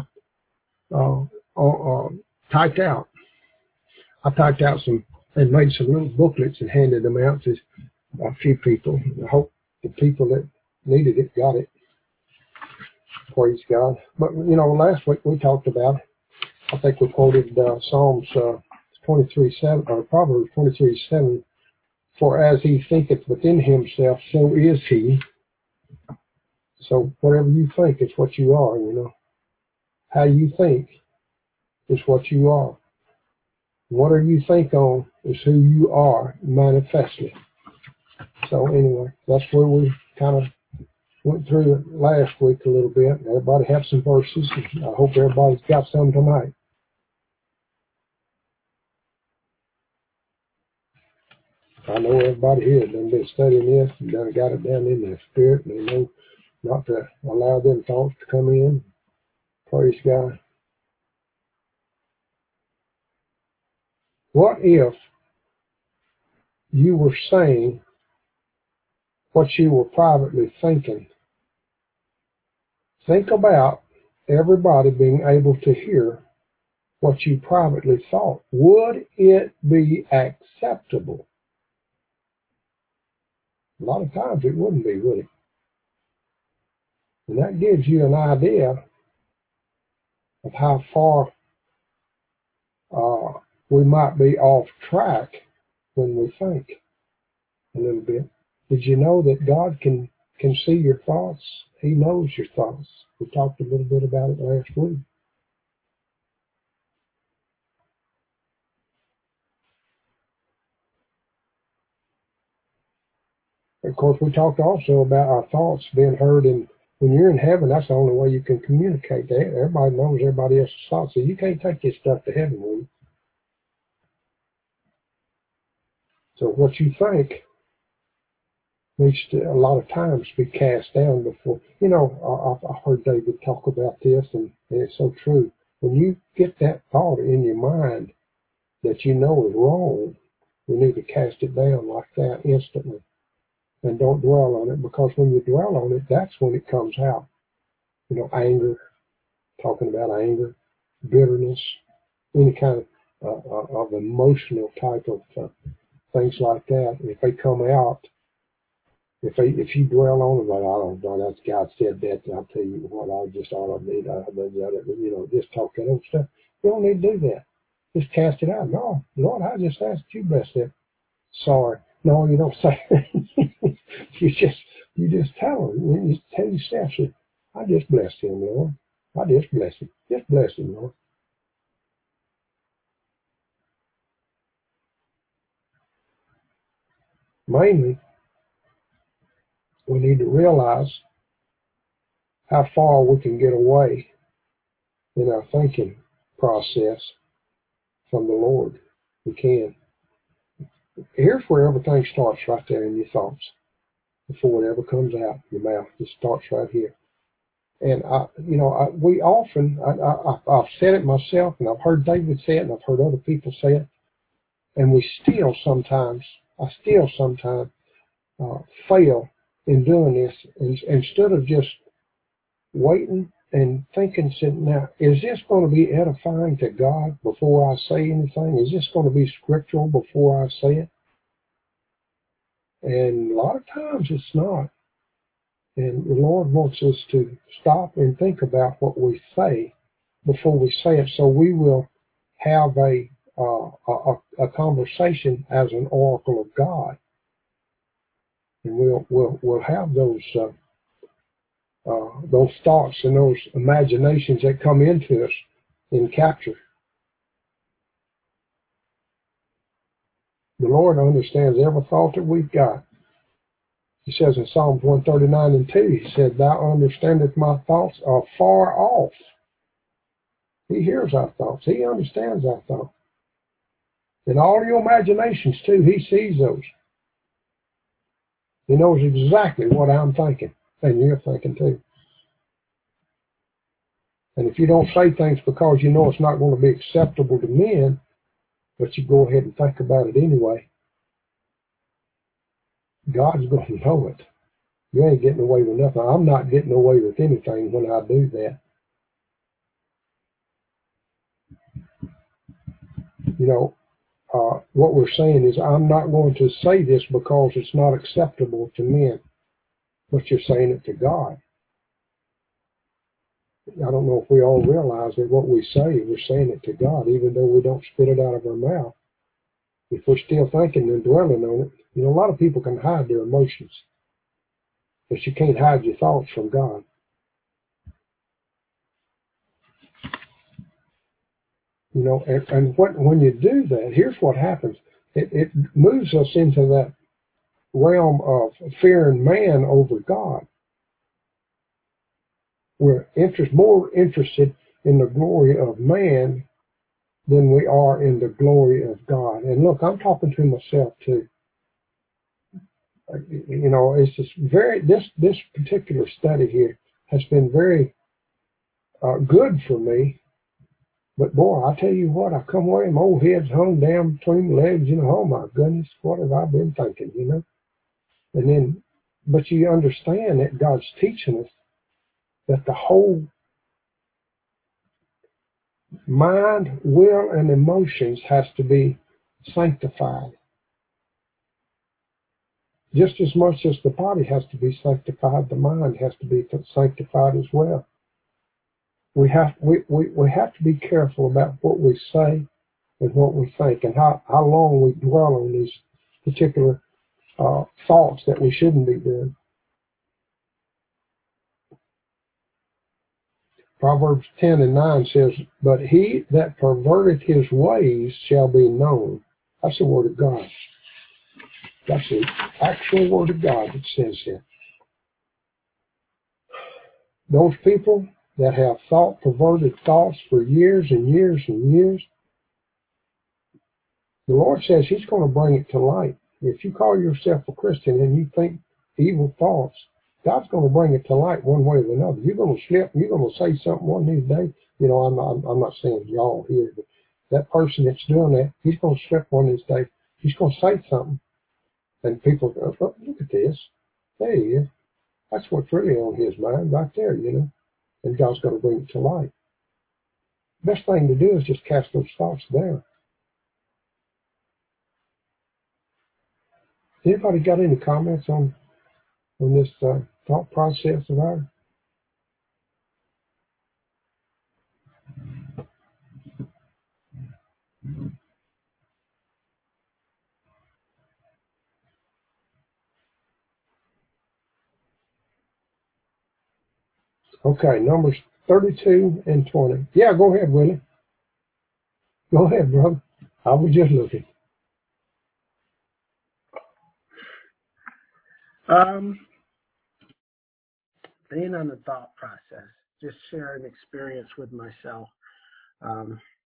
typed out. I typed out some and made some little booklets and handed them out to a few people. I hope the people that needed it got it. Praise God. But, last week we talked about, I think we quoted Psalms 23:7, or Proverbs 23:7, for as he thinketh within himself, so is he. So whatever you think is what you are, How you think is what you are. Whatever you think on is who you are manifestly. So anyway, that's where we kind of went through it last week a little bit. Everybody have some verses. I hope everybody's got some tonight. I know everybody here has been studying this and done got it down in their spirit, and they know not to allow them thoughts to come in. Praise God. What if you were saying what you were privately thinking? Think about everybody being able to hear what you privately thought. Would it be acceptable? A lot of times it wouldn't be, would it? And that gives you an idea of how far we might be off track when we think a little bit. Did you know that God can see your thoughts? He knows your thoughts. We talked a little bit about it last week. Of course, we talked also about our thoughts being heard, and when you're in heaven, that's the only way you can communicate. Everybody knows everybody else's thoughts, so you can't take this stuff to heaven with you. So what you think needs to, a lot of times, be cast down before. I've heard David talk about this, and it's so true. When you get that thought in your mind that you know is wrong, you need to cast it down like that instantly. And don't dwell on it, because when you dwell on it, that's when it comes out. Anger, talking about anger, bitterness, any kind of emotional type of things like that. If they come out, if you dwell on it, like, I don't know, that's God said that, I'll tell you what, I just all I need, just talk that old stuff. You don't need to do that. Just cast it out. No, Lord, I just asked you bless that. Sorry. No, you don't say that. you just tell him. You tell yourself, I just bless him, Lord. I just bless him. Just bless him, Lord. Mainly, we need to realize how far we can get away in our thinking process from the Lord. We can. Here's where everything starts, right there in your thoughts. Before it ever comes out your mouth, it starts right here. And we often, I've said it myself, and I've heard David say it, and I've heard other people say it, and I still sometimes fail in doing this. And instead of just waiting and thinking, now, is this going to be edifying to God before I say anything? Is this going to be scriptural before I say it? And a lot of times it's not. And the Lord wants us to stop and think about what we say before we say it, so we will have a conversation as an oracle of God, and we'll have those thoughts and those imaginations that come into us and capture. The Lord understands every thought that we've got. He says in Psalms 139:2, he said, "Thou understandest my thoughts are far off." He hears our thoughts. He understands our thoughts. And all your imaginations too, he sees those. He knows exactly what I'm thinking, and you're thinking too. And if you don't say things because you know it's not going to be acceptable to men, but you go ahead and think about it anyway, God's going to know it. You ain't getting away with nothing. I'm not getting away with anything when I do that. You know, what we're saying is, I'm not going to say this because it's not acceptable to men, but you're saying it to God. I don't know if we all realize that what we say, we're saying it to God, even though we don't spit it out of our mouth. If we're still thinking and dwelling on it, you know, a lot of people can hide their emotions, but you can't hide your thoughts from God. You know, and when you do that, here's what happens. It moves us into that realm of fearing man over God. We're more interested in the glory of man than we are in the glory of God. And look, I'm talking to myself too. You know, it's just this particular study here has been very good for me. But boy, I tell you what, I come away, my old head's hung down between my legs, you know, oh my goodness, what have I been thinking, you know? And then, but you understand that God's teaching us that the whole mind, will, and emotions has to be sanctified. Just as much as the body has to be sanctified, the mind has to be sanctified as well. We have to be careful about what we say and what we think, and how long we dwell on these particular thoughts that we shouldn't be doing. Proverbs 10:9 says, "But he that perverteth his ways shall be known." That's the word of God. That's the actual word of God that says that. Those people that have perverted thoughts for years and years and years, the Lord says he's going to bring it to light. If you call yourself a Christian and you think evil thoughts, God's going to bring it to light one way or another. You're going to slip, you're going to say something one of these days. You know, I'm not saying y'all here, but that person that's doing that, he's going to slip one of these days. He's going to say something. And people go, oh, look at this. There he is. That's what's really on his mind right there, you know. And God's going to bring it to light. Best thing to do is just cast those thoughts down. Anybody got any comments on this thought process of ours? Okay, Numbers 32 and 20. Yeah, go ahead, Willie. Go ahead, brother. I was just looking. Being on the thought process, just share an experience with myself. I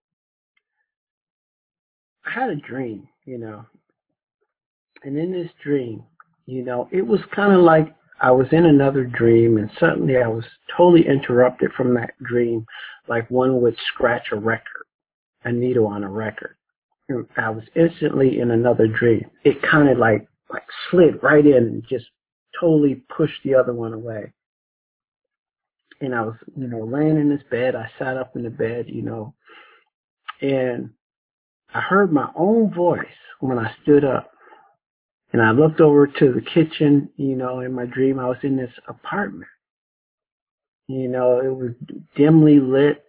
had a dream, you know, and in this dream, you know, it was kind of like I was in another dream, and suddenly I was totally interrupted from that dream, like one would scratch a needle on a record. I was instantly in another dream. It kind of like slid right in and just totally pushed the other one away. And I was, laying in this bed. I sat up in the bed, and I heard my own voice when I stood up. And I looked over to the kitchen, in my dream. I was in this apartment. It was dimly lit.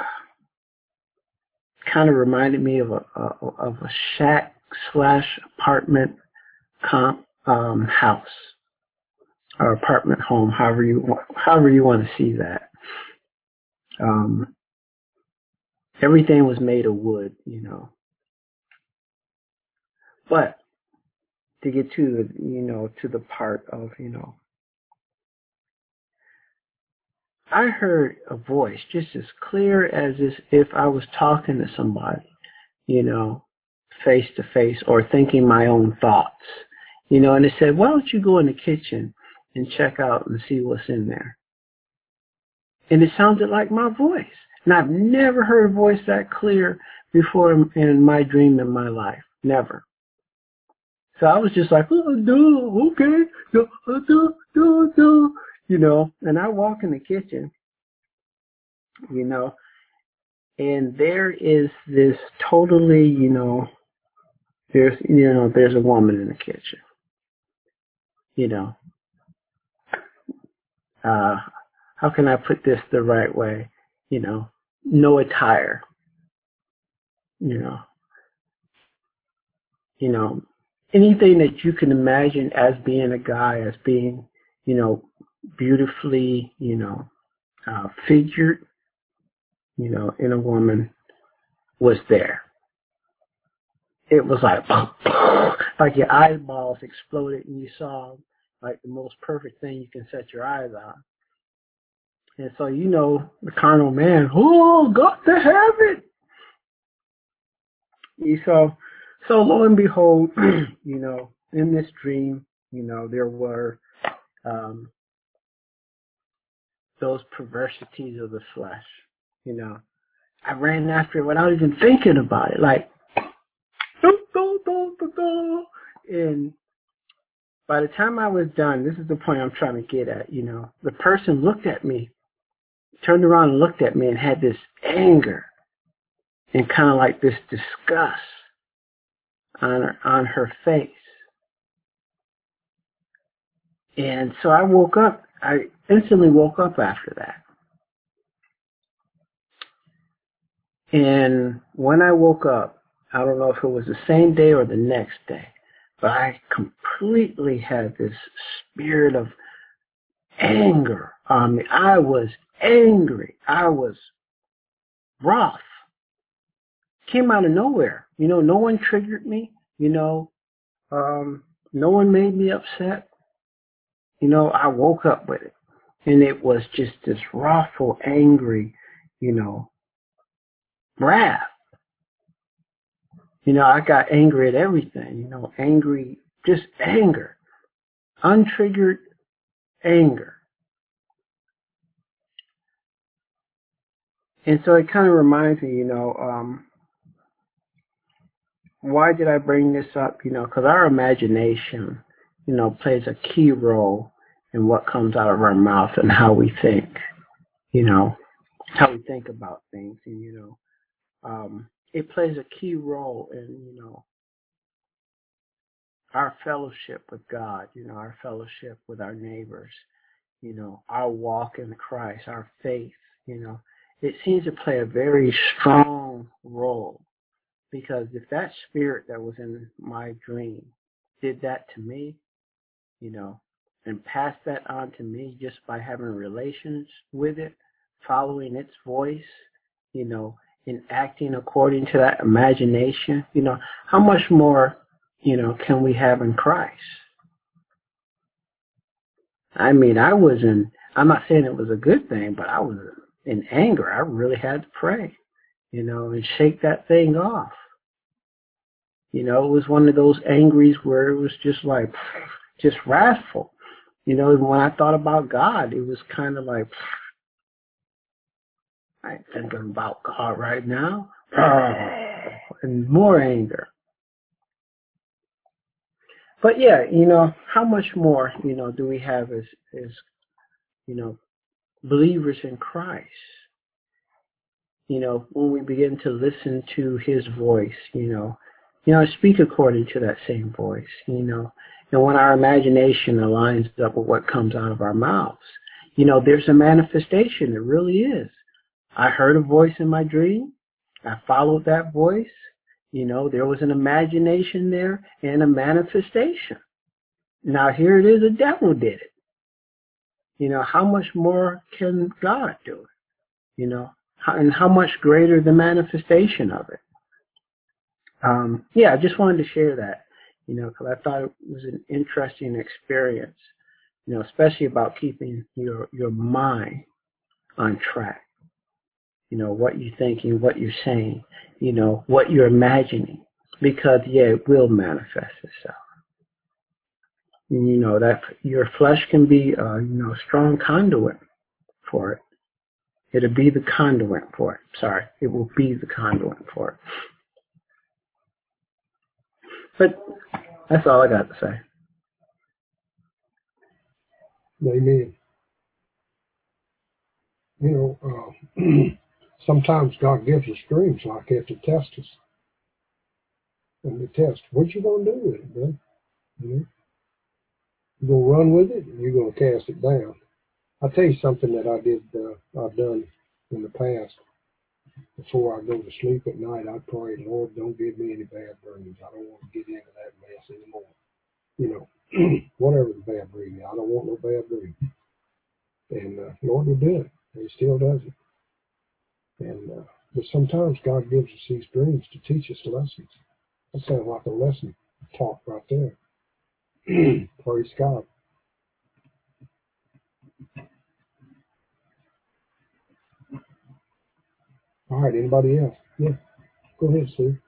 Kind of reminded me of a shack / apartment house or apartment home, however you want to see that. Everything was made of wood, But to get to the part of, I heard a voice just as clear as if I was talking to somebody, face to face, or thinking my own thoughts, and it said, why don't you go in the kitchen and check out and see what's in there? And it sounded like my voice. And I've never heard a voice that clear before in my dream in my life. Never. So I was just like, okay, and I walk in the kitchen, and there is this totally, there's a woman in the kitchen, how can I put this the right way? No attire, anything that you can imagine as being a guy, as being, beautifully, figured, in a woman was there. It was like your eyeballs exploded and you saw like the most perfect thing you can set your eyes on. And so, the carnal man, got to have it. So lo and behold, in this dream, there were those perversities of the flesh. I ran after it without even thinking about it. Like, and by the time I was done, this is the point I'm trying to get at, the person looked at me, turned around and looked at me and had this anger and kind of like this disgust on her face. And so I woke up. I instantly woke up after that. And when I woke up, I don't know if it was the same day or the next day, but I completely had this spirit of anger on me. I was angry. I was wroth. Came out of nowhere. No one triggered me. No one made me upset. I woke up with it. And it was just this wrathful, angry, wrath. I got angry at everything, angry, just anger. Untriggered anger. And so it kind of reminds me, why did I bring this up? Because our imagination, plays a key role in what comes out of our mouth and how we think, how we think about things. And, it plays a key role in, our fellowship with God, our fellowship with our neighbors, our walk in Christ, our faith, it seems to play a very strong role. Because if that spirit that was in my dream did that to me, and passed that on to me just by having relations with it, following its voice, and acting according to that imagination, how much more, can we have in Christ? I mean, I'm not saying it was a good thing, but I was in anger. I really had to pray, and shake that thing off. It was one of those angries where it was just like, just wrathful. When I thought about God, it was kind of like, I ain't thinking about God right now. And more anger. But yeah, how much more, do we have as believers in Christ, when we begin to listen to his voice, speak according to that same voice, and when our imagination aligns up with what comes out of our mouths, there's a manifestation. It really is. I heard a voice in my dream. I followed that voice. There was an imagination there and a manifestation. Now here it is, the devil did it. How much more can God do it? And how much greater the manifestation of it. I just wanted to share that, because I thought it was an interesting experience, especially about keeping your mind on track. What you're thinking, what you're saying, what you're imagining, because it will manifest itself. That your flesh can be a strong conduit for it. It'll be the conduit for it. Sorry, it will be the conduit for it. But that's all I got to say. Amen. Sometimes God gives us dreams like that to test us. And to test, what you going to do with it, man? You're going to run with it, or you're going to cast it down. I'll tell you something that I've done in the past. Before I go to sleep at night, I pray, Lord, don't give me any bad dreams. I don't want to get into that mess anymore. Whatever the bad dream is, I don't want no bad dream. And Lord will do it. He still does it. And but sometimes God gives us these dreams to teach us lessons. That sounds like a lesson taught right there. Praise God. All right, anybody else? Yeah, go ahead, Sue.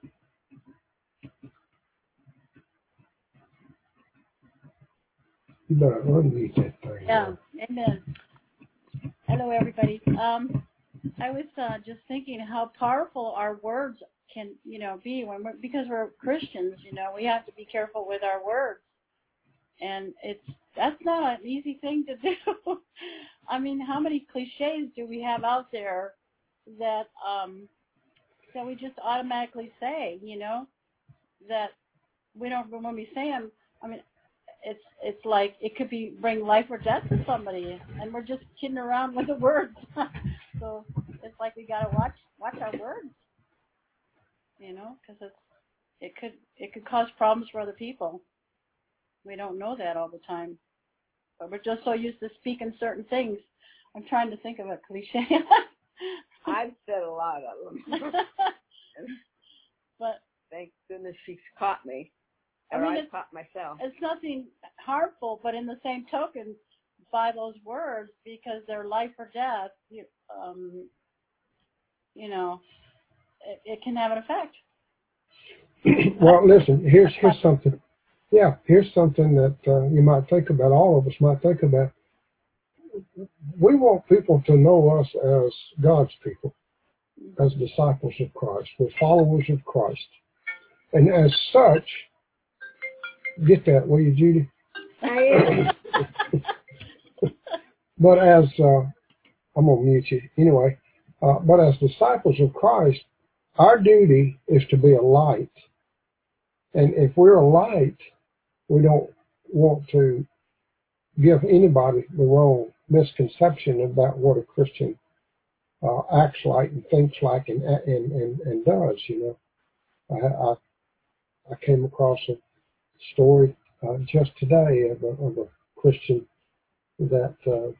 You better unmute that thing. Yeah, amen. Hello, everybody. I was just thinking how powerful our words can, be because we're Christians. We have to be careful with our words, and that's not an easy thing to do. I mean, how many cliches do we have out there that we just automatically say, that we don't, when we say them, I mean, it's like it could bring life or death to somebody, and we're just kidding around with the words. So it's like we gotta watch our words, because it could cause problems for other people. We don't know that all the time, but we're just so used to speaking certain things. I'm trying to think of a cliche. I've said a lot of them, but thank goodness she's caught me. Or I caught myself. It's nothing harmful, but in the same token, by those words, because they're life or death, it can have an effect. Well, listen, here's something. Yeah, here's something that you might think about, all of us might think about. We want people to know us as God's people, as disciples of Christ. We're followers of Christ. And as such, get that, will you, Judy? I am. But as, I'm going to mute you anyway, but as disciples of Christ, our duty is to be a light. And if we're a light, we don't want to give anybody the wrong misconception about what a Christian acts like and thinks like and does, I came across a story just today of a Christian that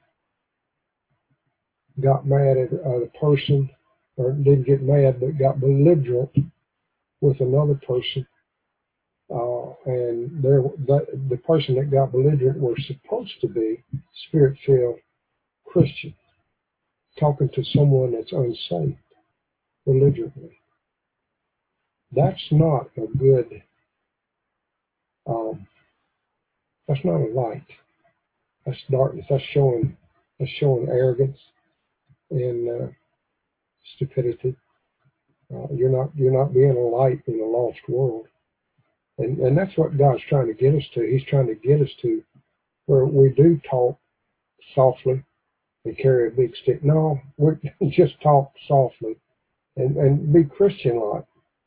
got mad at a person, or didn't get mad, but got belligerent with another person. And the person that got belligerent was supposed to be Spirit-filled Christian, talking to someone that's unsaved belligerently. That's not a good, that's not a light. That's darkness. That's showing arrogance and stupidity. You're not being a light in a lost world. And that's what God's trying to get us to. He's trying to get us to where we do talk softly and carry a big stick. No, we just talk softly and be Christian-like.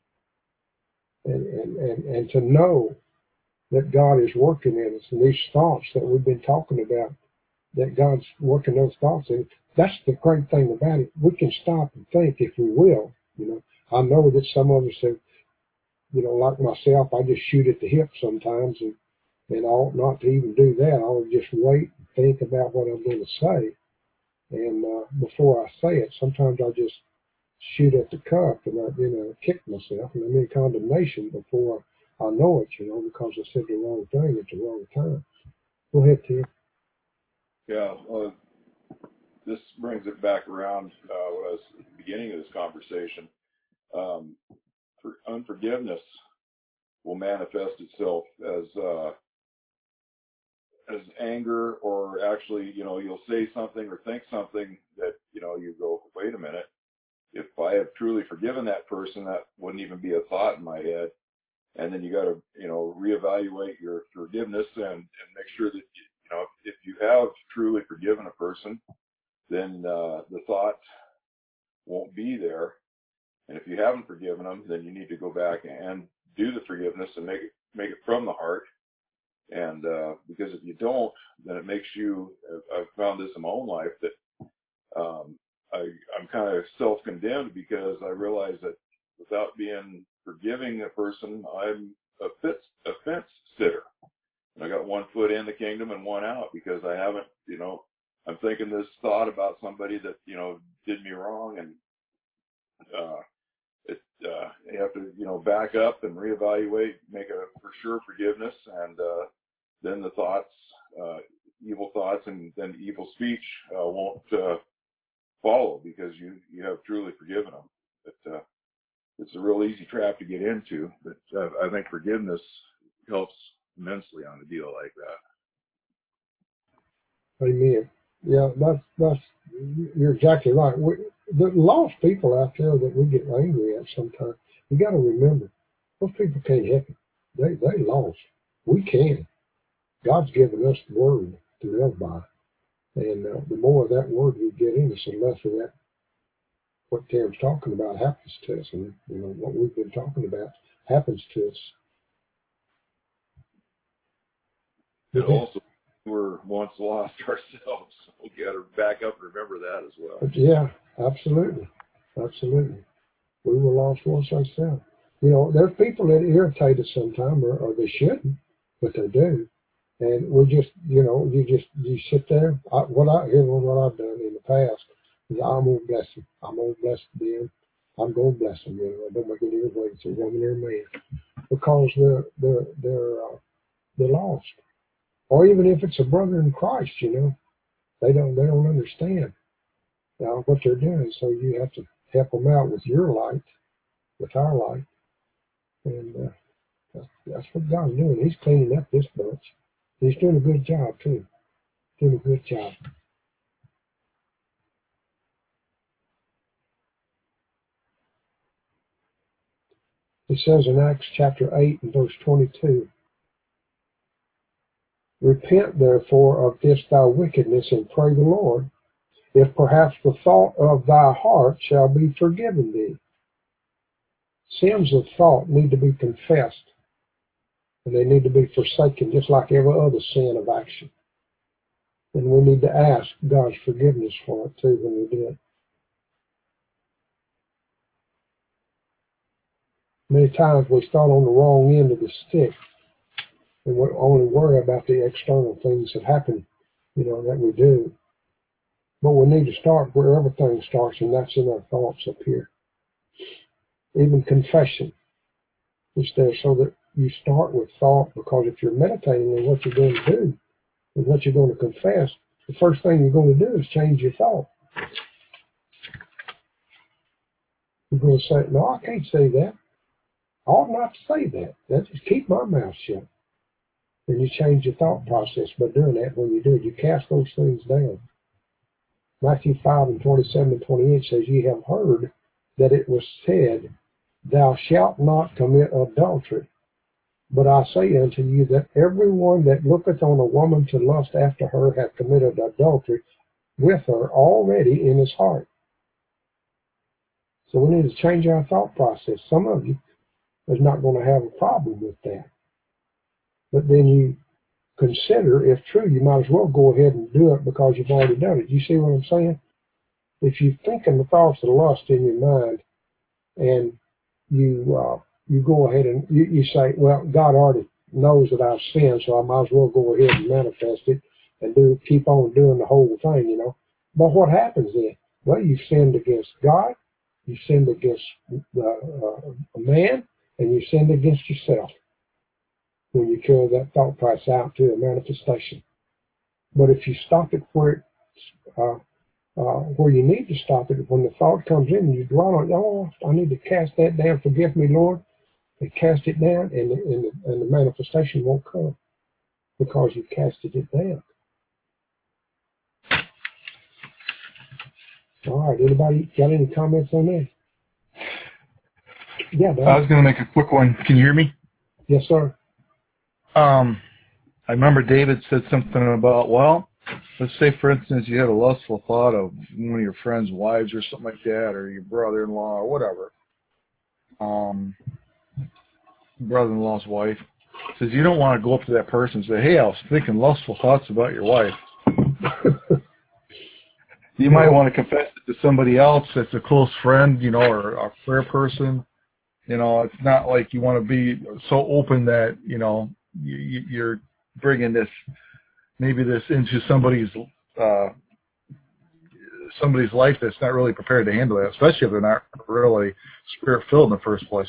And to know that God is working in us, and these thoughts that we've been talking about, that God's working those thoughts in. That's the great thing about it. We can stop and think if we will. I know that some of us have, like myself, I just shoot at the hip sometimes, and I ought not to even do that. I ought to just wait and think about what I'm going to say. And before I say it, sometimes I just shoot at the cuff and I kick myself, and I'm in condemnation before I know it, because I said the wrong thing at the wrong time. Go ahead, Tim. Yeah, well, this brings it back around what I was at the beginning of this conversation. Unforgiveness will manifest itself as anger, or actually, you'll say something or think something that, you go, wait a minute, if I have truly forgiven that person, that wouldn't even be a thought in my head. And then you got to, reevaluate your forgiveness and make sure that, if you have truly forgiven a person, then the thought won't be there. And if you haven't forgiven them, then you need to go back and do the forgiveness and make it from the heart. And because if you don't, then it makes you, I've found this in my own life, that I'm kind of self-condemned, because I realize that without being forgiving a person, I'm a fence sitter. And I got one foot in the kingdom and one out, because I haven't, I'm thinking this thought about somebody that, did me wrong, and you have to, back up and reevaluate, make a for sure forgiveness, and then the thoughts, evil thoughts, and then evil speech won't follow, because you have truly forgiven them. But it's a real easy trap to get into. But I think forgiveness helps immensely on a deal like that. Amen. Yeah, that's you're exactly right. The lost people out there that we get angry at sometimes, you got to remember, those people can't help it. They lost. We can. God's given us the word to live by, and the more of that word we get in us, the less of that, what Tim's talking about, happens to us, and what we've been talking about happens to us. And also, we're once lost ourselves. We got to back up and remember that as well. But yeah, absolutely. We were lost once ourselves. There's people that irritate us sometimes, or they shouldn't, but they do. And we just, you sit there. Here's what I've done in the past is I'm going to bless them. I'm going to bless them. I'm going to bless them. I don't make any difference if it's a woman or a man, because they're lost. Or even if it's a brother in Christ, they don't understand what they're doing. So you have to help them out with your light, with our light, and that's what God's doing. He's cleaning up this bunch. He's doing a good job too. Doing a good job. It says in Acts chapter 8 and verse 22, repent therefore of this thy wickedness, and pray the Lord, if perhaps the thought of thy heart shall be forgiven thee. Sins of thought need to be confessed, and they need to be forsaken, just like every other sin of action. And we need to ask God's forgiveness for it too when we do it. Many times we start on the wrong end of the stick, and we only worry about the external things that happen, that we do. But we need to start where everything starts, and that's in our thoughts up here. Even confession is there so that you start with thought, because if you're meditating on what you're going to do and what you're going to confess, the first thing you're going to do is change your thought. You're going to say, no, I can't say that. I ought not to say that. Just keep my mouth shut. And you change your thought process by doing that. When you do it, you cast those things down. Matthew 5 and 27 and 28 says, ye have heard that it was said, thou shalt not commit adultery. But I say unto you that every one that looketh on a woman to lust after her hath committed adultery with her already in his heart. So we need to change our thought process. Some of you is not going to have a problem with that. But then you consider, if true, you might as well go ahead and do it because you've already done it. You see what I'm saying? If you think in the thoughts of lust in your mind and you go ahead and you say, well, God already knows that I've sinned, so I might as well go ahead and manifest it and keep on doing the whole thing, you know. But what happens then? Well, you've sinned against God, you've sinned against a man, and you've sinned against yourself when you carry that thought process out to a manifestation. But if you stop it where you need to stop it, when the thought comes in and you dwell on it, oh, I need to cast that down, forgive me, Lord, and cast it down, and the manifestation won't come because you casted it down. All right, anybody got any comments on that? Yeah, Doug. I was going to make a quick one. Can you hear me? Yes, sir. I remember David said something about, well, let's say, for instance, you had a lustful thought of one of your friend's wives or something like that, or your brother-in-law or whatever. Brother-in-law's wife. Says you don't want to go up to that person and say, hey, I was thinking lustful thoughts about your wife. You might want to confess it to somebody else that's a close friend, you know, or a prayer person. You know, it's not like you want to be so open that, you know, you're bringing maybe this into somebody's life that's not really prepared to handle that, especially if they're not really spirit-filled in the first place.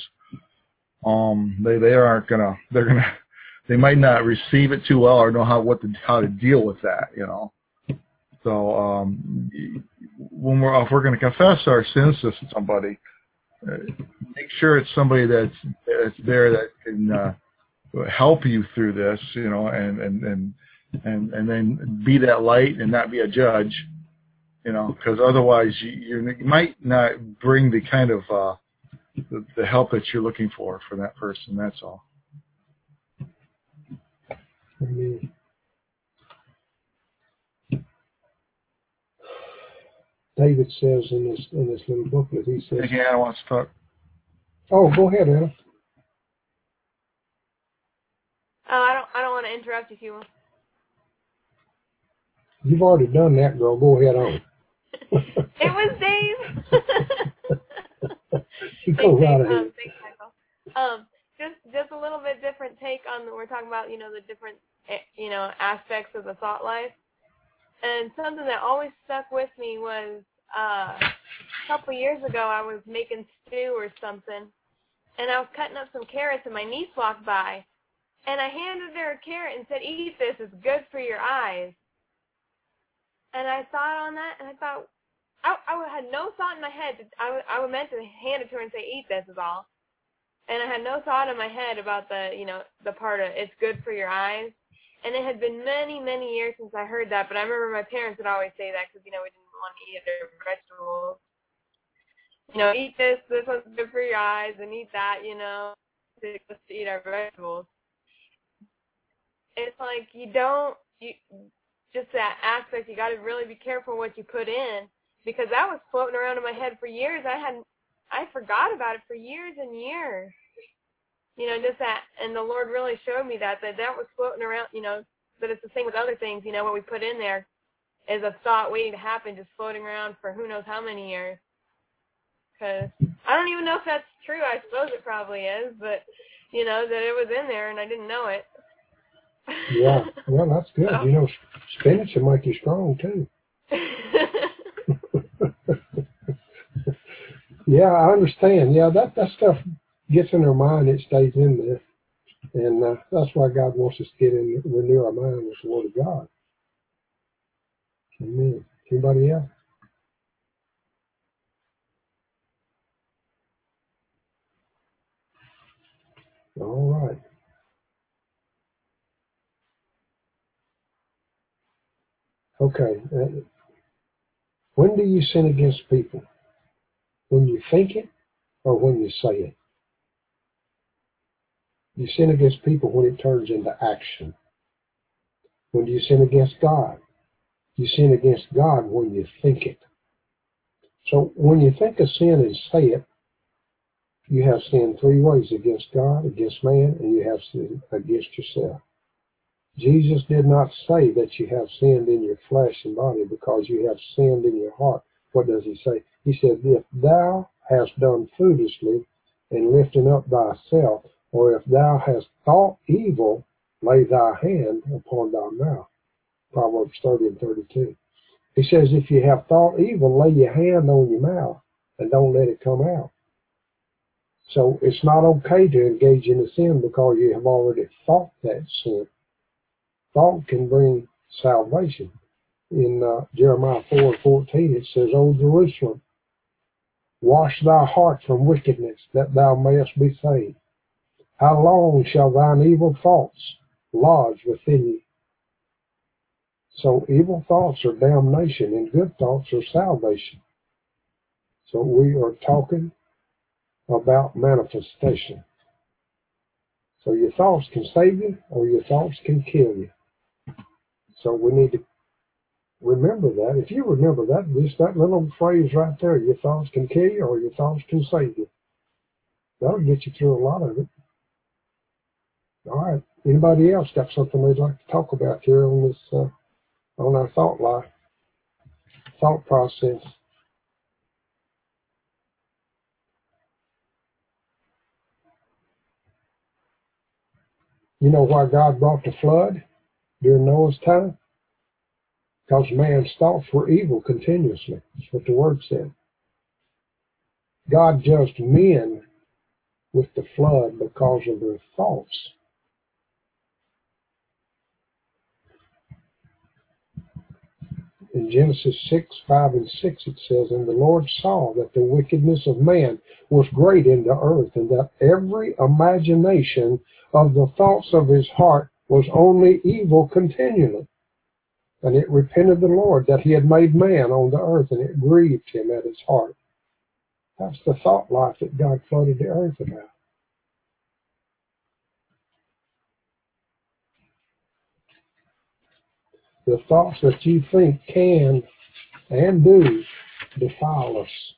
They might not receive it too well or know how to deal with that, you know. So if we're going to confess our sins to somebody, make sure it's somebody that's there that can help you through this, you know, and then be that light and not be a judge, you know, because otherwise you might not bring the kind of the help that you're looking for that person. That's all. Amen. David says in this little booklet, he says. Hey, Anna wants to talk. Oh, go ahead, Anna. Oh, I don't want to interrupt if you will. You've already done that, girl. Go ahead on. It was Dave. Go right ahead. Thanks, Michael. Just a little bit different take on we're talking about, you know, the different, you know, aspects of the thought life. And something that always stuck with me was a couple years ago I was making stew or something, and I was cutting up some carrots, and my niece walked by, and I handed her a carrot and said, eat this, it's good for your eyes. And I thought on that, and I thought, I had no thought in my head. I meant to hand it to her and say, eat this is all. And I had no thought in my head about the part of it's good for your eyes. And it had been many, many years since I heard that, but I remember my parents would always say that because, you know, we didn't want to eat their vegetables. You know, eat this one's good for your eyes, and eat that, you know, to eat our vegetables. It's like just that aspect, you got to really be careful what you put in, because that was floating around in my head for years. I forgot about it for years and years. You know, just that, and the Lord really showed me that was floating around, you know, that it's the same with other things, you know, what we put in there is a thought waiting to happen, just floating around for who knows how many years. Because I don't even know if that's true. I suppose it probably is, but, you know, that it was in there and I didn't know it. Yeah, well, that's good. So, you know, spinach will make you strong, too. Yeah, I understand. Yeah, that stuff gets in their mind, it stays in there. And that's why God wants us to renew our mind with the Word of God. Amen. Anybody else? All right. Okay. When do you sin against people? When you think it or when you say it? You sin against people when it turns into action. When do you sin against God? You sin against God when you think it. So when you think of sin and say it, you have sinned 3 ways: against God, against man, and you have sinned against yourself. Jesus did not say that you have sinned in your flesh and body because you have sinned in your heart. What does he say? He said, if thou hast done foolishly in lifting up thyself, or if thou hast thought evil, lay thy hand upon thy mouth. Proverbs 30:32. He says, if you have thought evil, lay your hand on your mouth and don't let it come out. So it's not okay to engage in a sin because you have already thought that sin. Thought can bring salvation. In Jeremiah 4:14, it says, O Jerusalem, wash thy heart from wickedness, that thou mayest be saved. How long shall thine evil thoughts lodge within you? So evil thoughts are damnation, and good thoughts are salvation. So we are talking about manifestation. So your thoughts can save you, or your thoughts can kill you. So we need to remember that. If you remember that, just that little phrase right there, your thoughts can kill you or your thoughts can save you. That'll get you through a lot of it. All right. Anybody else got something they'd like to talk about here on this, on our thought life, thought process? You know why God brought the flood during Noah's time? Because man's thoughts were evil continuously. That's what the word said. God judged men with the flood because of their thoughts. In Genesis 6:5-6, it says, And the Lord saw that the wickedness of man was great in the earth, and that every imagination of the thoughts of his heart was only evil continually. And it repented the Lord that he had made man on the earth, and it grieved him at his heart. That's the thought life that God flooded the earth about. The thoughts that you think can and do defile us.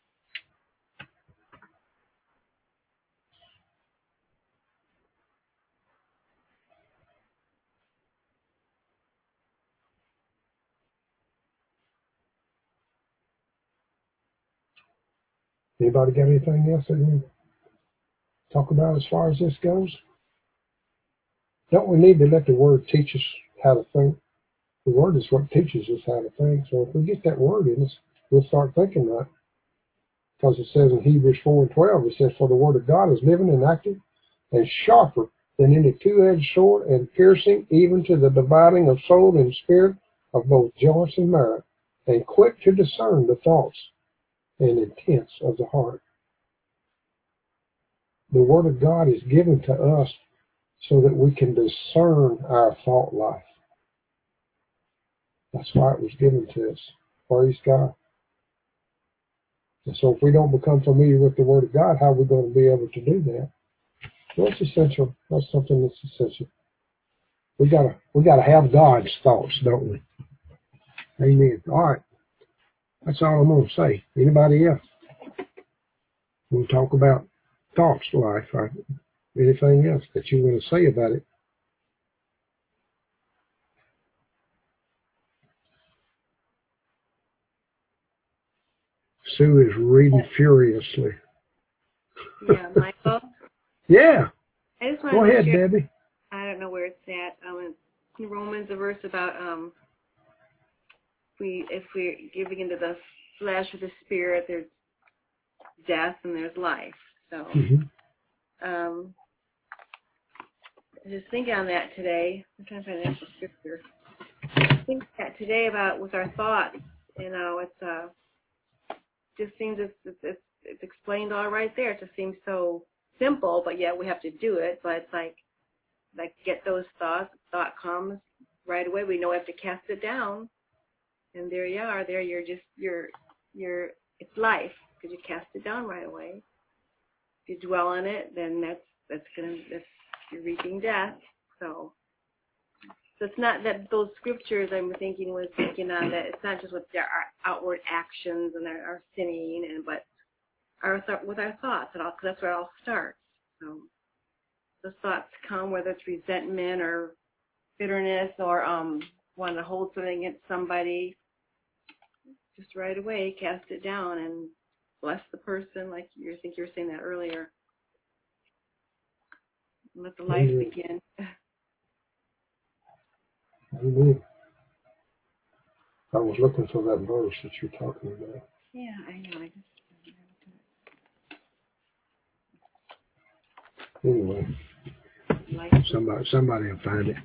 Anybody got anything else they want to talk about as far as this goes? Don't we need to let the Word teach us how to think? The Word is what teaches us how to think. So if we get that Word in us, we'll start thinking right. Because it says in Hebrews 4:12, it says, For the Word of God is living and active and sharper than any two-edged sword, and piercing even to the dividing of soul and spirit, of both joints and marrow, and quick to discern the thoughts and intents of the heart. The Word of God is given to us so that we can discern our thought life. That's why it was given to us. Praise God. And so if we don't become familiar with the Word of God, how are we going to be able to do that? Well, it's essential. That's something that's essential. We gotta have God's thoughts, don't we? Amen. All right. That's all I'm going to say. Anybody else? We'll talk about thoughts life or anything else that you want to say about it. Sue is reading furiously. Yeah, Michael? Yeah. I just Go ahead, Debbie. I don't know where it's at. In Romans, a verse about if we're giving into the flesh or the spirit, there's death and there's life. So, just thinking on that today. I'm trying to find an actual scripture. Think that today about with our thoughts. It's just seems it's explained all right there. It just seems so simple, but yet we have to do it. But it's like get those thoughts. Thought comes right away. We know we have to cast it down, and there you are. There you're it's life because you cast it down right away. If you dwell on it, then that's you're reaping death. So So it's not that those scriptures I'm thinking on that it's not just with their outward actions and our sinning, but with our thoughts, and because that's where it all starts. So those thoughts come, whether it's resentment or bitterness or wanting to hold something against somebody, just right away cast it down and bless the person, like I think you were saying that earlier. And let the life begin. Amen. I was looking for that verse that you're talking about. Yeah, I know. Anyway, somebody will find it.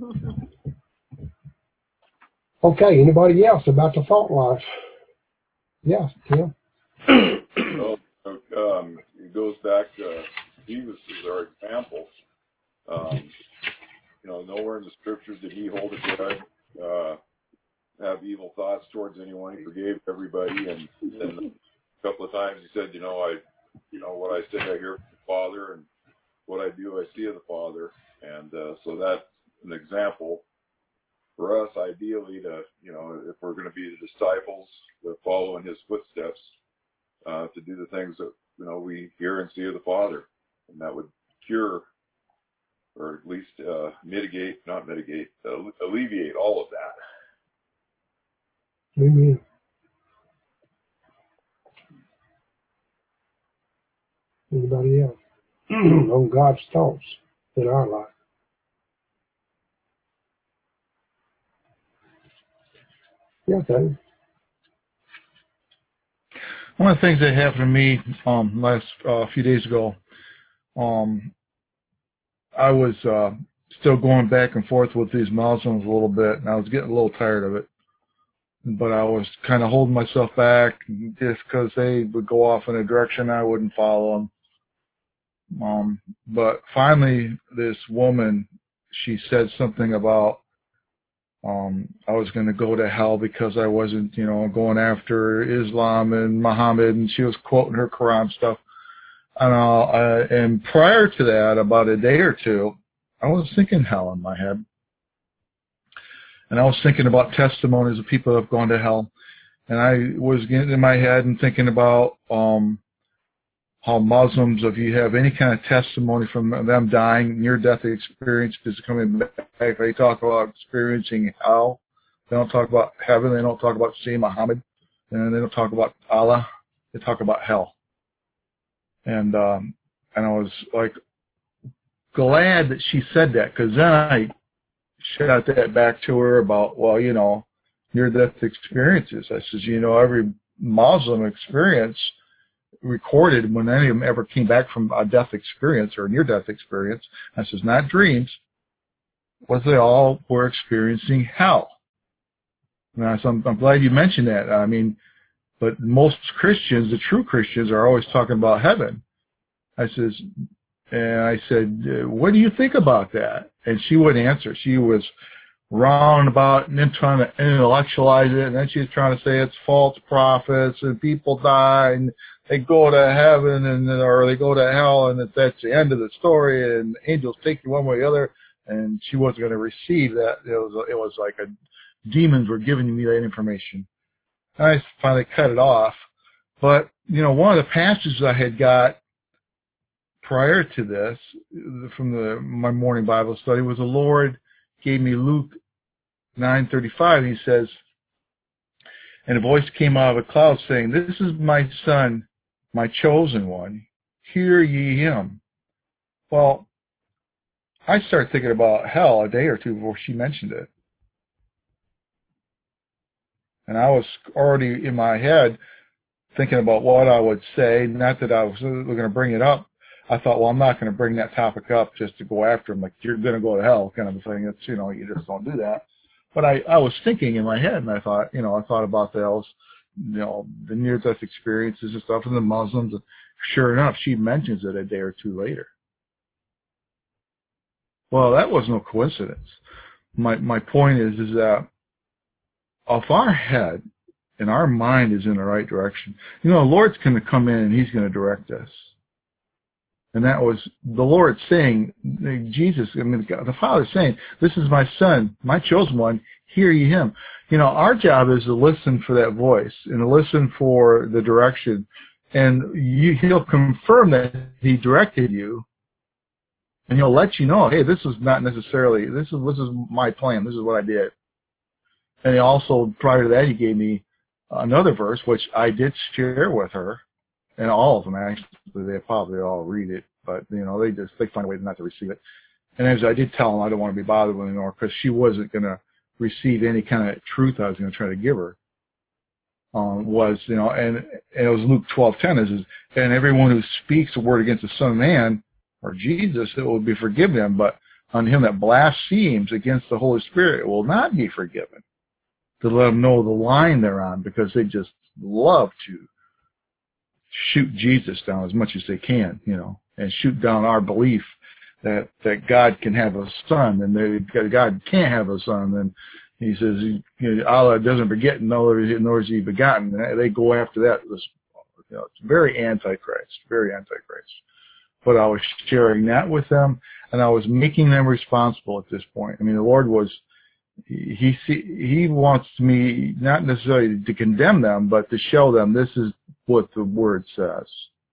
Okay, anybody else about the thought life? Yeah, Tim. Well, it goes back to Jesus as our example. Nowhere in the scriptures did he hold a grudge, have evil thoughts towards anyone. He forgave everybody, and then a couple of times he said, what I say I hear from the Father, and what I do I see of the Father, and so that's an example for us, ideally, to if we're going to be the disciples that follow in his footsteps, to do the things that we hear and see of the Father, and that would cure, or at least alleviate all of that. Amen. Anybody else on God's thoughts in our life? Yeah, Dave. One of the things that happened to me last few days ago, I was still going back and forth with these Muslims a little bit, and I was getting a little tired of it. But I was kind of holding myself back just because they would go off in a direction I wouldn't follow them. But finally, this woman, she said something about I was going to go to hell because I wasn't, going after Islam and Muhammad, and she was quoting her Quran stuff. And prior to that, about a day or two, I was thinking hell in my head. And I was thinking about testimonies of people that have gone to hell. And I was getting in my head and thinking about how Muslims, if you have any kind of testimony from them dying, near-death experiences coming back, they talk about experiencing hell. They don't talk about heaven. They don't talk about seeing Muhammad. And they don't talk about Allah. They talk about hell. And I was like glad that she said that, because then I shot that back to her about, near-death experiences. I says, every Muslim experience recorded when any of them ever came back from a death experience or a near-death experience, I says, not dreams, was they all were experiencing hell. And I said, I'm glad you mentioned that. I mean, but most Christians, the true Christians, are always talking about heaven. I said, what do you think about that? And she wouldn't answer. She was roundabout and then trying to intellectualize it, and then she was trying to say it's false prophets and people die and they go to heaven or they go to hell, and that's the end of the story, and angels take you one way or the other. And she wasn't going to receive that. It was like demons were giving me that information. And I finally cut it off. But one of the passages I had got prior to this, from my morning Bible study, was the Lord gave me Luke 9:35. He says, and a voice came out of a cloud saying, "This is my son, my chosen one. Hear ye him." Well, I started thinking about hell a day or two before she mentioned it. And I was already in my head thinking about what I would say. Not that I was going to bring it up. I thought, well, I'm not going to bring that topic up just to go after him, like you're going to go to hell kind of a thing. It's, you just don't do that. But I was thinking in my head, and I thought about those, the near-death experiences and stuff, and the Muslims. And sure enough, she mentions it a day or two later. Well, that was no coincidence. My point is that if our head and our mind is in the right direction, the Lord's going to come in and he's going to direct us. And that was the Lord saying, Jesus, I mean, the Father saying, this is my Son, my chosen one, hear ye him. You know, our job is to listen for that voice and to listen for the direction. And he'll confirm that he directed you. And he'll let you know, hey, this is not necessarily, this is my plan, this is what I did. And he also, prior to that, he gave me another verse, which I did share with her, and all of them actually, they probably all read it, but they find a way not to receive it. And as I did tell them, I don't want to be bothered with anymore because she wasn't going to receive any kind of truth I was going to try to give her. And it was Luke 12:10 and everyone who speaks a word against the Son of Man or Jesus, it will be forgiven him, but on him that blasphemes against the Holy Spirit, it will not be forgiven. To let them know the line they're on, because they just love to shoot Jesus down as much as they can, and shoot down our belief that God can have a son, and God can't have a son. And he says, Allah doesn't beget, nor is he begotten. And they go after that. It's very antichrist, very antichrist. But I was sharing that with them, and I was making them responsible at this point. I mean, the Lord was, he wants me not necessarily to condemn them, but to show them this is what the Word says.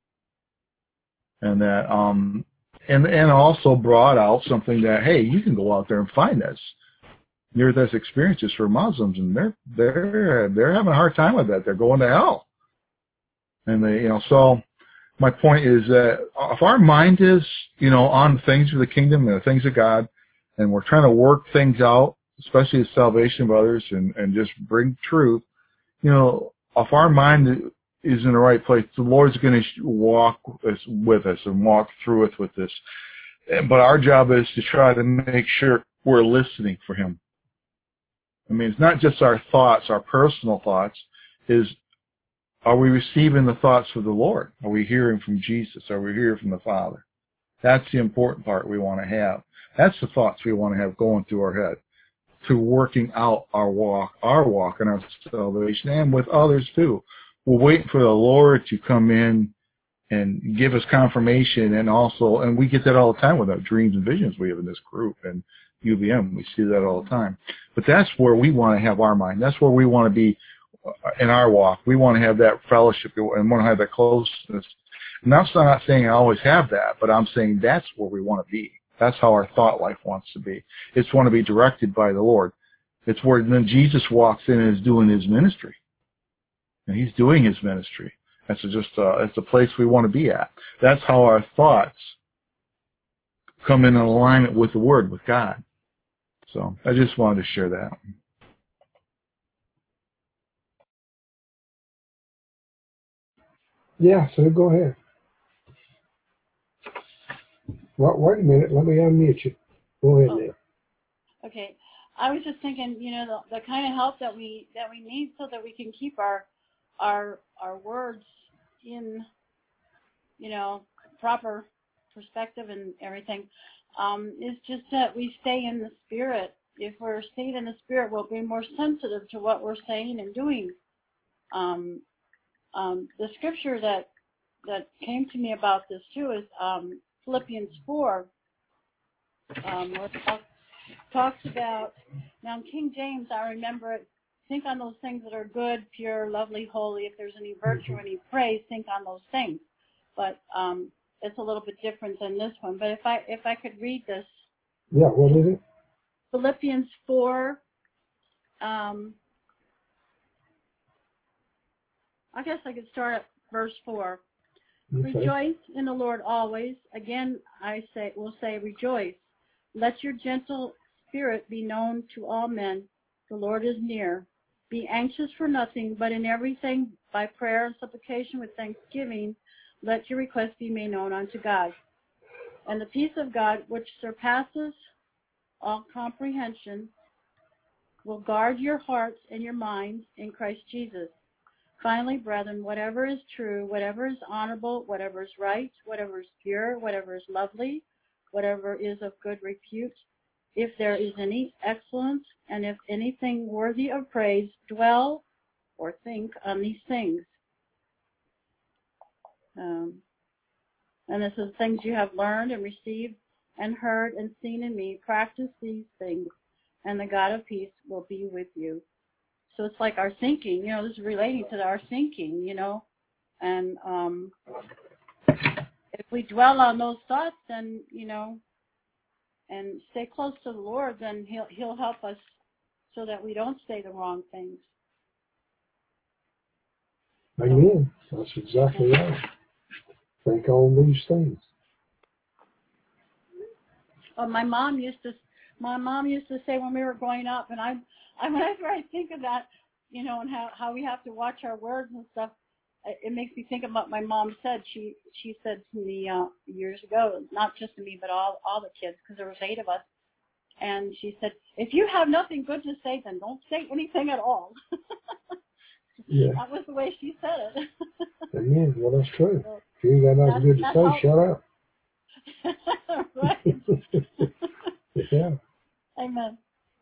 And that, and also brought out something that, hey, you can go out there and find this. Near-death experiences for Muslims, and they're having a hard time with that. They're going to hell. And so my point is that if our mind is, on the things of the kingdom and the things of God, and we're trying to work things out, especially the salvation of others, and just bring truth, if our mind is in the right place, the Lord's going to walk with us and walk through it with us. But our job is to try to make sure we're listening for him. I mean, it's not just our thoughts, our personal thoughts, are we receiving the thoughts of the Lord? Are we hearing from Jesus? Are we hearing from the Father? That's the important part we want to have. That's the thoughts we want to have going through our head, to working out our walk and our salvation, and with others too. We're waiting for the Lord to come in and give us confirmation, and we get that all the time with our dreams and visions we have in this group and UVM. We see that all the time. But that's where we want to have our mind. That's where we want to be in our walk. We want to have that fellowship and want to have that closeness. And I'm not saying I always have that, but I'm saying that's where we want to be. That's how our thought life wants to be. It's want to be directed by the Lord. It's where then Jesus walks in and is doing his ministry. And he's doing his ministry. That's it's the place we want to be at. That's how our thoughts come in alignment with the Word, with God. So I just wanted to share that. Yeah, so go ahead. Well, wait a minute. Let me unmute you. Go ahead, Nick. Okay. I was just thinking, the kind of help that we need so that we can keep our words in, proper perspective and everything, is just that we stay in the Spirit. If we're staying in the Spirit, we'll be more sensitive to what we're saying and doing. The scripture that came to me about this too is Philippians 4, where it talks about, now in King James, I remember it, think on those things that are good, pure, lovely, holy. If there's any virtue, any praise, think on those things. But it's a little bit different than this one. But if I could read this. Yeah, what is it? Philippians 4. I guess I could start at verse 4. Okay. Rejoice in the Lord always. Again, will say rejoice. Let your gentle spirit be known to all men. The Lord is near. Be anxious for nothing, but in everything by prayer and supplication with thanksgiving, let your requests be made known unto God. And the peace of God, which surpasses all comprehension, will guard your hearts and your minds in Christ Jesus. Finally, brethren, whatever is true, whatever is honorable, whatever is right, whatever is pure, whatever is lovely, whatever is of good repute, if there is any excellence, and if anything worthy of praise, dwell or think on these things. And this is things you have learned and received and heard and seen in me. Practice these things, and the God of peace will be with you. So it's like our thinking, this is relating to our thinking, and if we dwell on those thoughts, then, and stay close to the Lord, then He'll help us so that we don't say the wrong things. Amen. That's exactly right. Think on these things. My mom used to say when we were growing up, and whenever I think of that, and how we have to watch our words and stuff, it makes me think of what my mom said. She said to me years ago, not just to me, but all the kids, because there was 8 of us, and she said, if you have nothing good to say, then don't say anything at all. Yeah. That was the way she said it. Amen. Well, that's true. If you ain't got nothing good to say, shut up. Right. Yeah. Amen.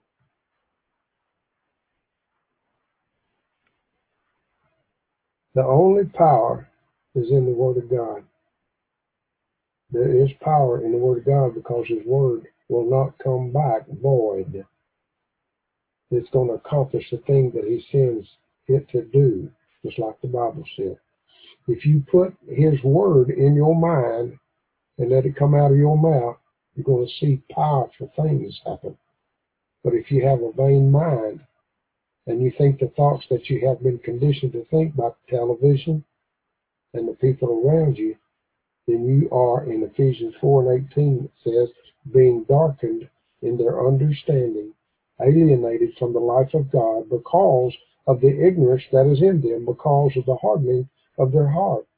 The only power is in the Word of God. There is power in the Word of God because His Word will not come back void. It's going to accomplish the thing that He sends it to do, just like the Bible said. If you put His Word in your mind and let it come out of your mouth, you're going to see powerful things happen. But if you have a vain mind and you think the thoughts that you have been conditioned to think by television and the people around you, then you are, in Ephesians 4:18, it says, being darkened in their understanding, alienated from the life of God because of the ignorance that is in them, because of the hardening of their heart.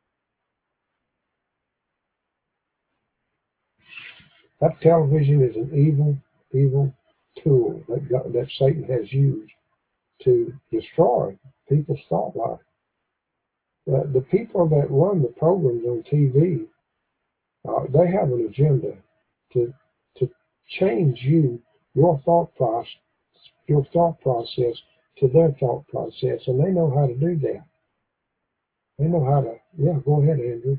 That television is an evil tool that Satan has used to destroy people's thought life. The people that run the programs on TV, they have an agenda to change your thought process to their thought process, and they know how to do that. They know how to. Yeah, go ahead, Andrew.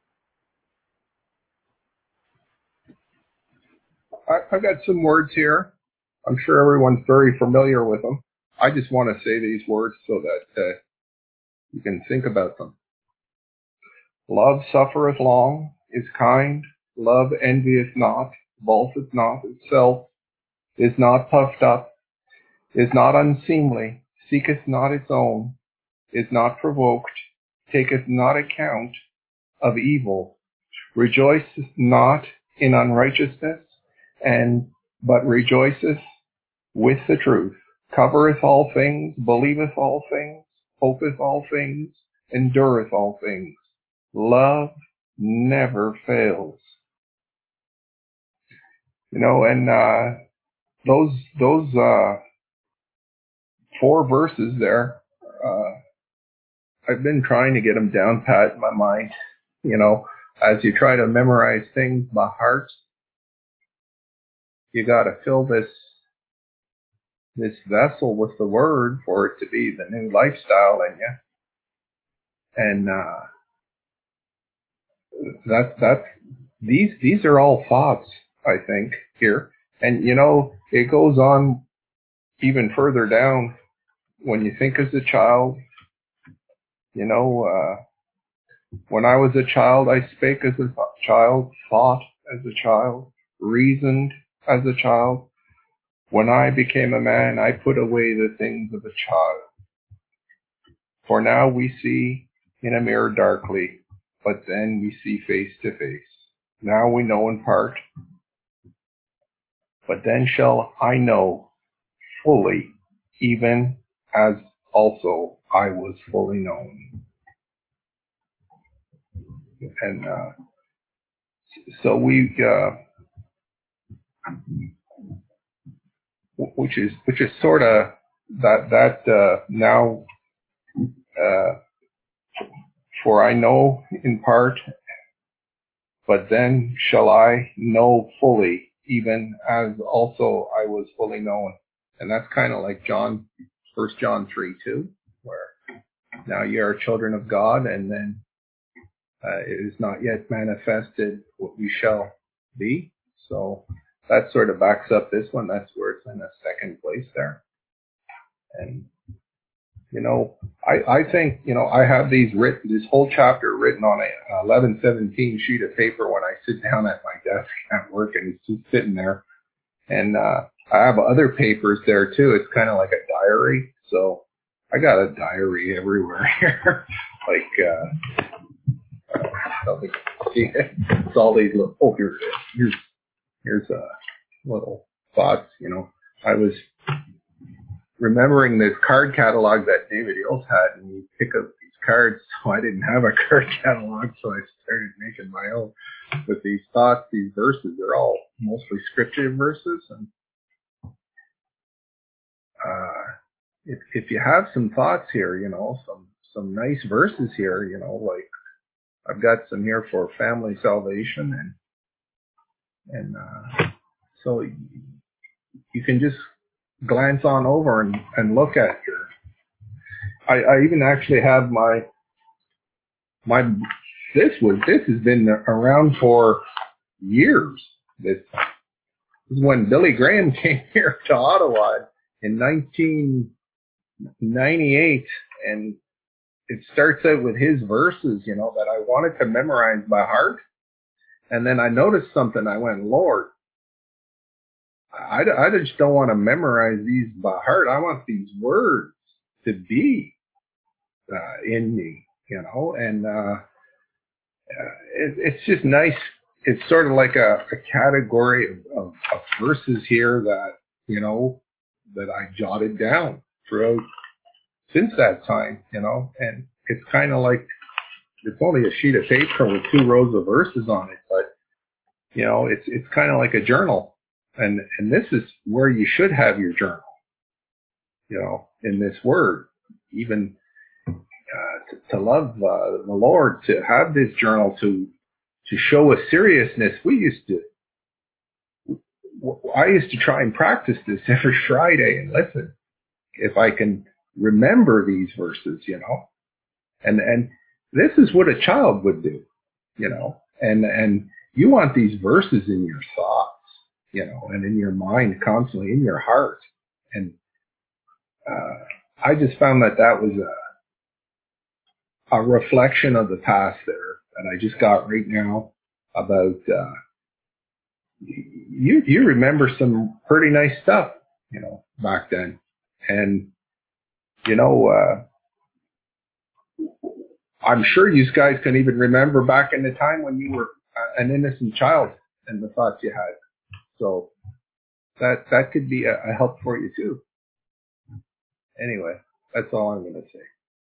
I've got some words here. I'm sure everyone's very familiar with them. I just want to say these words so that you can think about them. Love suffereth long, is kind. Love envieth not, boasteth not itself, is not puffed up, is not unseemly, seeketh not its own, is not provoked, taketh not account of evil, rejoiceth not in unrighteousness, but rejoiceth with the truth, covereth all things, believeth all things, hopeth all things, endureth all things. Love never fails. And those 4 verses there, I've been trying to get them down pat in my mind. As you try to memorize things by heart, you got to fill this vessel with the Word for it to be the new lifestyle in you. And these are all thoughts, I think, here. And it goes on even further down. When you think as a child, when I was a child, I spake as a child, thought as a child, reasoned as a child. When I became a man, I put away the things of a child. For now we see in a mirror darkly, but then we see face to face. Now we know in part, but then shall I know fully, even as also I was fully known. And so we, which is sort of that now. For I know in part, but then shall I know fully, even as also I was fully known. And that's kind of like 1 John 3:2, where now ye are children of God, and then it is not yet manifested what we shall be. So that sort of backs up this one. That's where it's in a second place there. And, you know, I think, you know, I have this whole chapter written on a 1117 sheet of paper when I sit down at my desk at work, and it's just sitting there. And I have other papers there too. It's kind of like a diary. So I got a diary everywhere here. Like, see, it's all these little, oh, here it is. Here's little thoughts, you know. I was remembering this card catalog that David Ills had, and you pick up these cards. So I didn't have a card catalog, so I started making my own with these thoughts, these verses. They're all mostly scripture verses, and if you have some thoughts here, you know, some nice verses here, you know, like I've got some here for family salvation, and so you can just glance on over and look at your. I even actually have my this has been around for years. This is when Billy Graham came here to Ottawa in 1998, and it starts out with his verses, you know, that I wanted to memorize by heart. And then I noticed something. I went, Lord, I just don't want to memorize these by heart. I want these words to be in me, you know, and it's just nice. It's sort of like a category of verses here that, you know, that I jotted down throughout since that time, you know, and it's kind of like, it's only a sheet of paper with 2 rows of verses on it, but, you know, it's kind of like a journal. And this is where you should have your journal, you know, in this word, even to love the Lord, to have this journal, to show a seriousness. I used to try and practice this every Friday and listen if I can remember these verses, you know, and this is what a child would do, you know, and you want these verses in your thoughts, you know, and in your mind constantly, in your heart. And I just found that was a reflection of the past there that I just got right now about, you remember some pretty nice stuff, you know, back then. And, you know, I'm sure you guys can even remember back in the time when you were an innocent child and the thoughts you had. So that could be a help for you too. Anyway, that's all I'm going to say.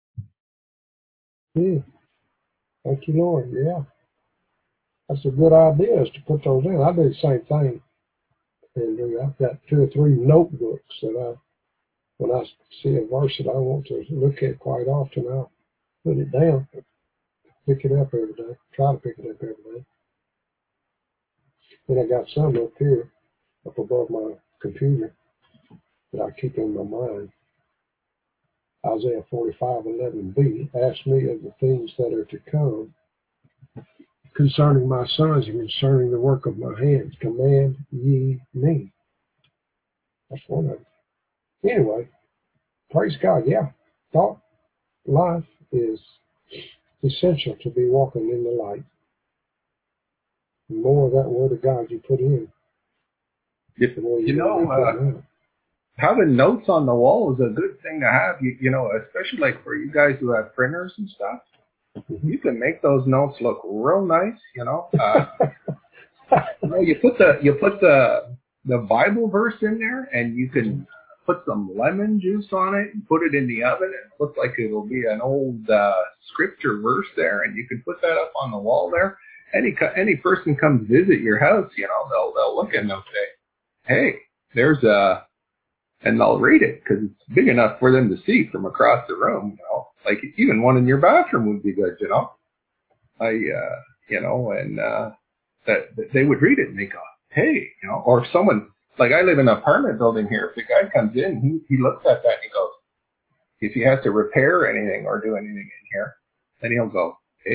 Yeah. Thank you, Lord. Yeah. That's a good idea, is to put those in. I do the same thing. And I've got 2 or 3 notebooks that when I see a verse that I want to look at quite often, I'll put it down, pick it up every day, try to pick it up every day. Then I got some up here, up above my computer, that I keep in my mind. Isaiah 45:11b, ask me of the things that are to come, concerning my sons and concerning the work of my hands, command ye me. That's one of them. Anyway, praise God. Yeah, thought life is essential to be walking in the light. The more of that word of God you put in, the more you know, having notes on the wall is a good thing to have. You know, especially like for you guys who have printers and stuff. You can make those notes look real nice, you know. You know, you put the Bible verse in there, and you can put some lemon juice on it and put it in the oven. It looks like it'll be an old scripture verse there, and you can put that up on the wall there. Any person comes visit your house, you know, they'll look and they'll say, "Hey, there's a," and they'll read it because it's big enough for them to see from across the room, you know. Like even one in your bathroom would be good, you know. You know, and that they would read it and they go, "Hey," you know. Or if someone, like I live in an apartment building here, if the guy comes in, he looks at that and he goes, if he has to repair anything or do anything in here, then he'll go, "Hey," you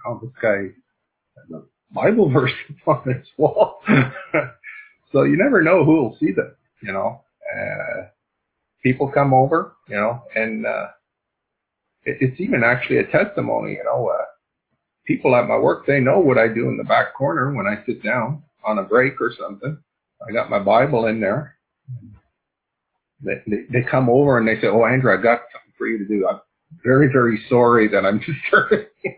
oh, this guy has a Bible verse on his wall. So you never know who will see them, you know. People come over, you know, and it's even actually a testimony, you know. People at my work, they know what I do in the back corner when I sit down on a break or something. I got my Bible in there. They come over and they say, oh, Andrew, I've got something for you to do. I'm very, very sorry that I'm disturbing you.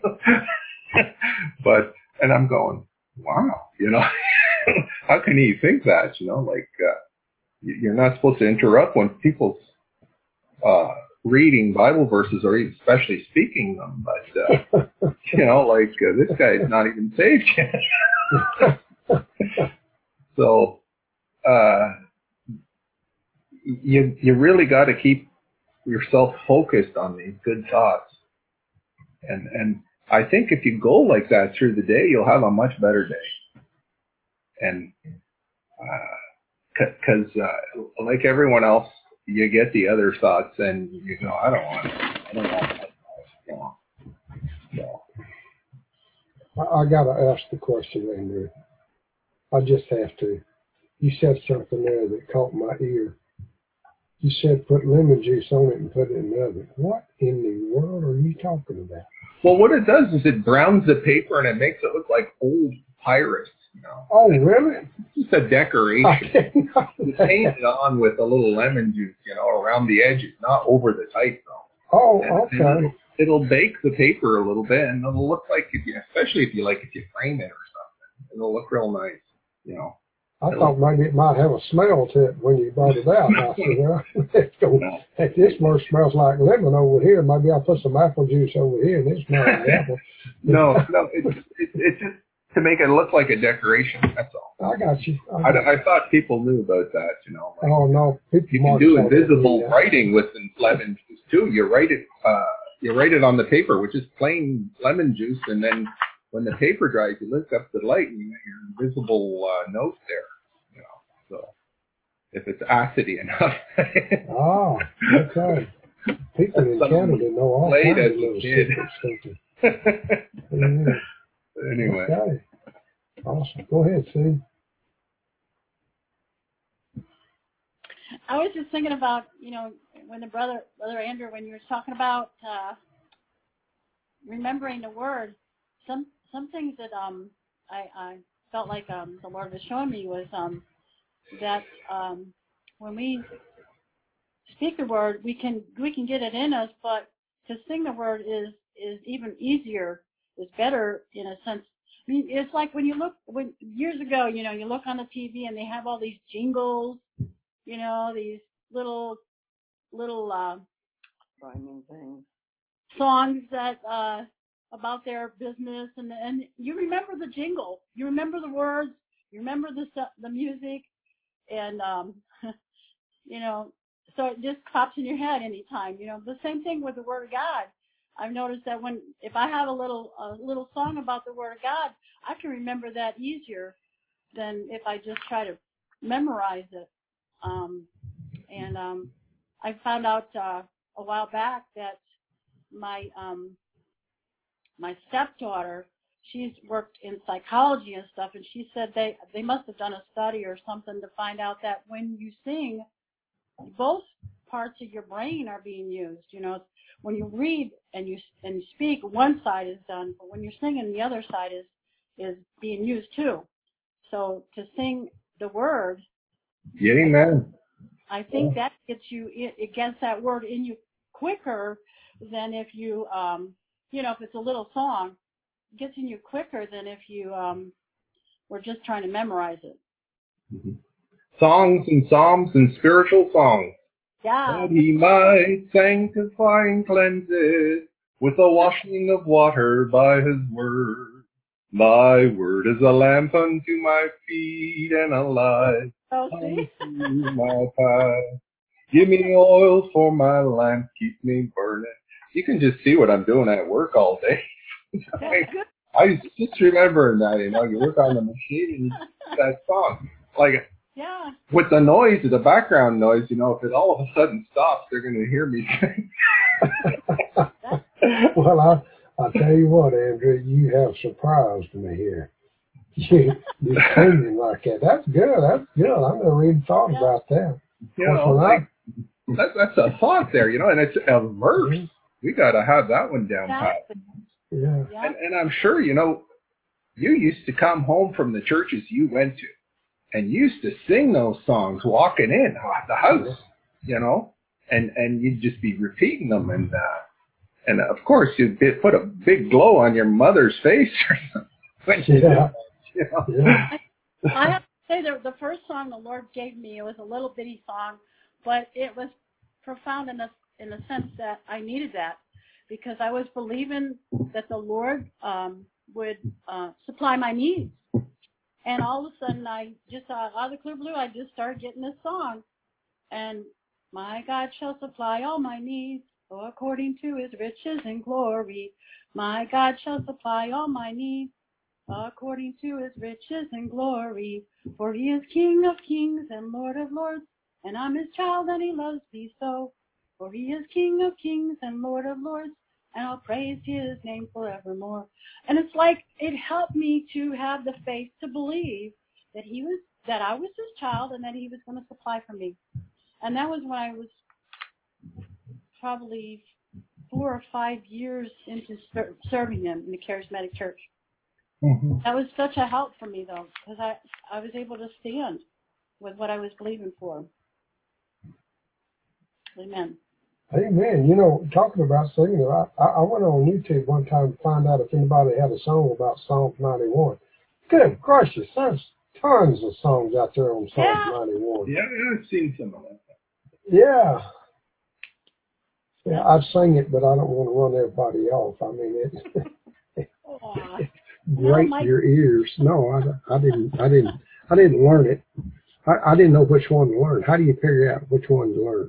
And I'm going, wow, you know, how can he think that, you know, like, you're not supposed to interrupt when people's, reading Bible verses or even especially speaking them, but, you know, like, this guy is not even saved yet. So, you really got to keep yourself focused on these good thoughts. And I think if you go like that through the day, you'll have a much better day. And, cause, like everyone else, you get the other thoughts and you go, I don't want that. You know. So. I gotta ask the question, Andrew. I just have to. You said something there that caught my ear. You said put lemon juice on it and put it in the oven. What in the world are you talking about? Well, what it does is it browns the paper and it makes it look like old papyrus. You know? Oh, really? It's just a decoration. You paint it on with a little lemon juice, you know, around the edges, not over the type though. Oh, and okay. It'll bake the paper a little bit, and it'll look like, especially if you frame it or something, it'll look real nice, you know. I thought maybe it might have a smell to it when you brought it out. I said, well, if this more smells like lemon over here, maybe I'll put some apple juice over here and it smells like apple. No, it's just to make it look like a decoration, that's all. I got you. I thought people knew about that, you know. Like, oh, no. You can do invisible writing with lemon juice, too. You write it on the paper with just plain lemon juice, and then when the paper dries, you lift up the light and you get your invisible note there. You know, so if it's acidy enough. Oh, okay. People in Canada know all kinds of little secrets. Anyway. Okay. Awesome. Go ahead, Sue. I was just thinking about, you know, when Brother Andrew, when you were talking about remembering the word, some things that I felt like the Lord was showing me was that when we speak the word, we can get it in us, but to sing the word is even easier, is better in a sense. I mean, it's like when years ago, you know, you look on the TV and they have all these jingles, you know, these little rhyming things, songs that about their business, and you remember the jingle, you remember the words, you remember the music, and you know, so it just pops in your head anytime. You know, the same thing with the Word of God. I've noticed that if I have a little song about the Word of God, I can remember that easier than if I just try to memorize it. I found out a while back that my stepdaughter, she's worked in psychology and stuff, and she said they must have done a study or something to find out that when you sing, both parts of your brain are being used. You know, when you read and you speak, one side is done, but when you're singing, the other side is being used too. So to sing the word, amen. I think that gets you, it gets that word in you quicker than if you, you know, if it's a little song, it gets in you quicker than if you were just trying to memorize it. Mm-hmm. Songs and psalms and spiritual songs. Yeah. That he might sanctify and cleanse it with the washing of water by his word. Thy word is a lamp unto my feet and a light unto my path. Give me oil for my lamp, keep me burning. You can just see what I'm doing at work all day. I just remembering that, you know, you work on the machine and you sing that song. Like, yeah. With the noise, the background noise, you know, if it all of a sudden stops, they're going to hear me sing. Well, I tell you what, Andrew, you have surprised me here. You're singing like that. That's good. That's good. I never even thought about that. You know, that's a thought there, you know, and it's a verse. We got to have that one down pat. Yeah. And I'm sure, you know, you used to come home from the churches you went to and used to sing those songs walking in the house, you know, and you'd just be repeating them. And of course, you'd put a big glow on your mother's face or something. When you did that, you know? I have to say the first song the Lord gave me, it was a little bitty song, but it was profound in the sense that I needed that because I was believing that the Lord would supply my needs. And all of a sudden, I just out of the clear blue, I just started getting this song. And my God shall supply all my needs according to his riches and glory. My God shall supply all my needs according to his riches and glory. For he is King of kings and Lord of lords, and I'm his child and he loves me so. For he is King of kings and Lord of lords, and I'll praise his name forevermore. And it's like it helped me to have the faith to believe that I was his child and that he was going to supply for me. And that was when I was probably 4 or 5 years into serving him in the charismatic church. Mm-hmm. That was such a help for me, though, because I was able to stand with what I was believing for. Amen. Amen. You know, talking about singing, I went on YouTube one time to find out if anybody had a song about Psalms 91. Good gracious, there's tons of songs out there on Psalms 91. Yeah, I've seen some of that. Yeah. Yeah, I'd sing it, but I don't want to run everybody off. I mean, it's grate your ears. No, I didn't learn it. I didn't know which one to learn. How do you figure out which one to learn?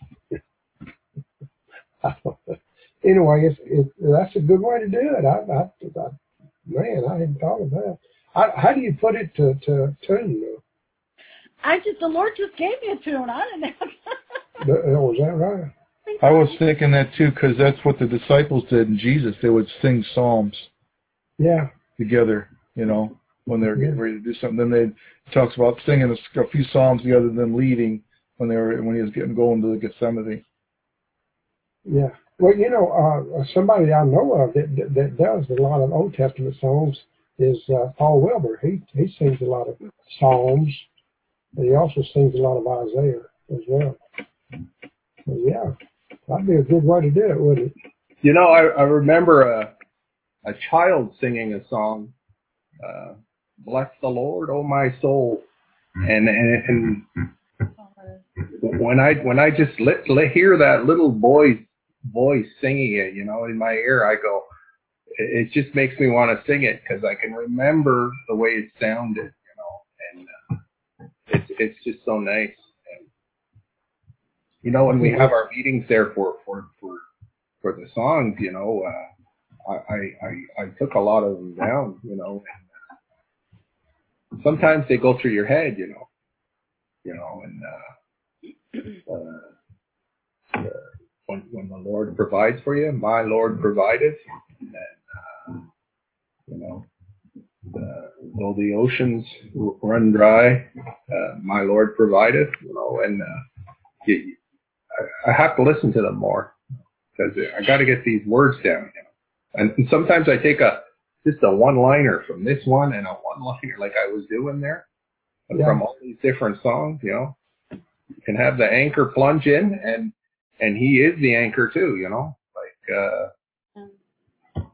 Anyway, that's a good way to do it. Man, I hadn't thought of that. How do you put it to tune, though? The Lord just gave me a tune. I didn't have Was that right? I was thinking that too, because that's what the disciples did in Jesus. They would sing psalms. Yeah. Together, you know, when they were getting ready to do something. Then it talks about singing a few psalms together, then leading when he was going to the Gethsemane. Yeah. Well, you know, somebody I know of that does a lot of Old Testament songs is Paul Wilbur. He sings a lot of Psalms, but he also sings a lot of Isaiah as well. So, yeah, that'd be a good way to do it, wouldn't it? You know, I remember a child singing a song, "Bless the Lord, oh my soul," and when I just hear that little boy's voice singing it, you know, in my ear, I go, it just makes me want to sing it because I can remember the way it sounded, you know, and it's just so nice. And, you know, when we have our meetings there for the songs, you know, I took a lot of them down, you know. And, sometimes they go through your head, you know, and when the Lord provides for you, my Lord provideth, and you know, though the oceans run dry, my Lord provideth, you know, and I have to listen to them more because I got to get these words down, you know. And sometimes I take just a one-liner from this one and a one-liner like I was doing there from all these different songs, you know. You can have the anchor plunge in, and he is the anchor too, you know. Like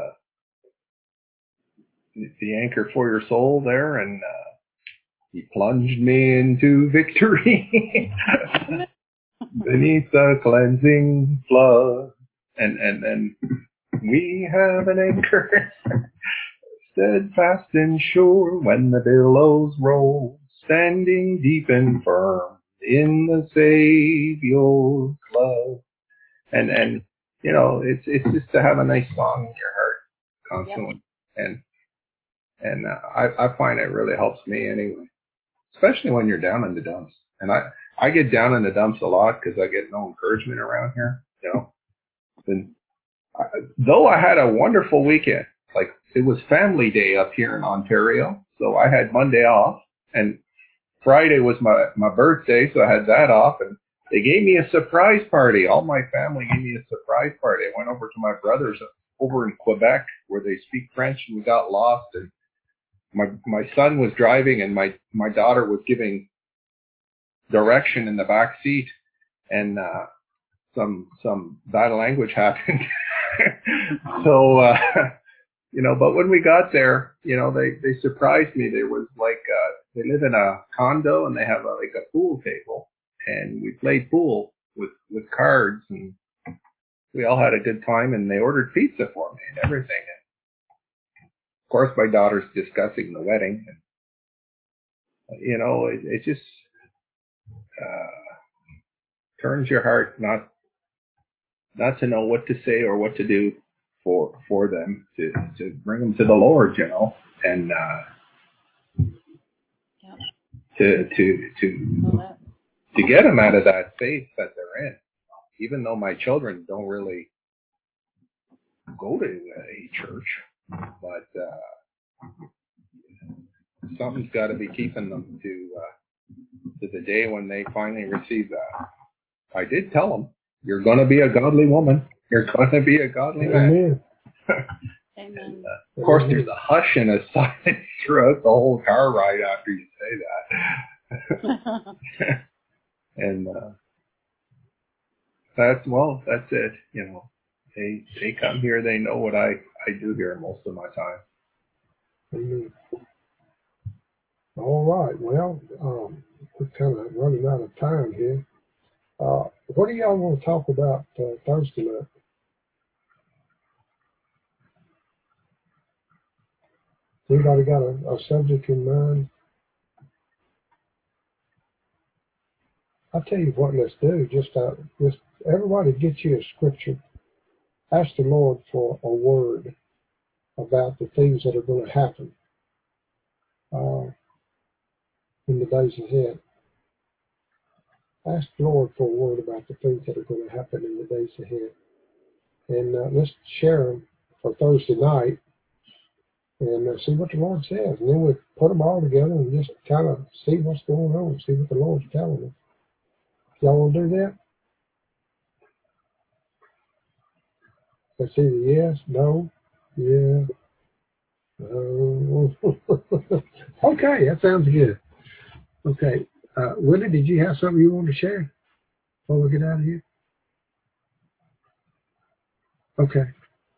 the anchor for your soul there, and he plunged me into victory beneath the cleansing flood, and we have an anchor steadfast and sure when the billows roll, standing deep and firm in the Savior's love. And you know, it's just to have a nice song in your heart constantly. Yep. And I find it really helps me anyway, especially when you're down in the dumps. And I get down in the dumps a lot because I get no encouragement around here, you know. And though I had a wonderful weekend, like it was family day up here in Ontario, so I had Monday off, and Friday was my birthday, so I had that off, and they gave me a surprise party. All my family gave me a surprise party. I went over to my brother's over in Quebec where they speak French, and we got lost, and my son was driving, and my daughter was giving direction in the back seat, and some bad language happened. So but when we got there, they surprised me. There was like they live in a condo, and they have like a pool table, and we played pool with cards, and we all had a good time, and they ordered pizza for me and everything. And of course, my daughter's discussing the wedding, and it just turns your heart not to know what to say or what to do for them to bring them to the Lord, and to get them out of that faith that they're in. Even though my children don't really go to a church, but something's got to be keeping them to the day when they finally receive that. I did tell them, you're going to be a godly woman. You're going to be a godly man. Amen. Of course, there's a hush and a silence throughout the whole car ride after you say that. And that's it. They come here. They know what I do here most of my time. Amen. All right. Well, we're kind of running out of time here. What do y'all want to talk about Thursday night? Anybody got a subject in mind? I'll tell you what, let's do. Just everybody get you a scripture. Ask the Lord for a word about the things that are going to happen in the days ahead. Ask the Lord for a word about the things that are going to happen in the days ahead. And let's share them for Thursday night and see what the Lord says. And then we'll put them all together and just kind of see what's going on, see what the Lord's telling us. Y'all want to do that? Let's either yes, no, yeah, no. Okay, that sounds good. Okay. Willie, did you have something you wanted to share before we get out of here? Okay.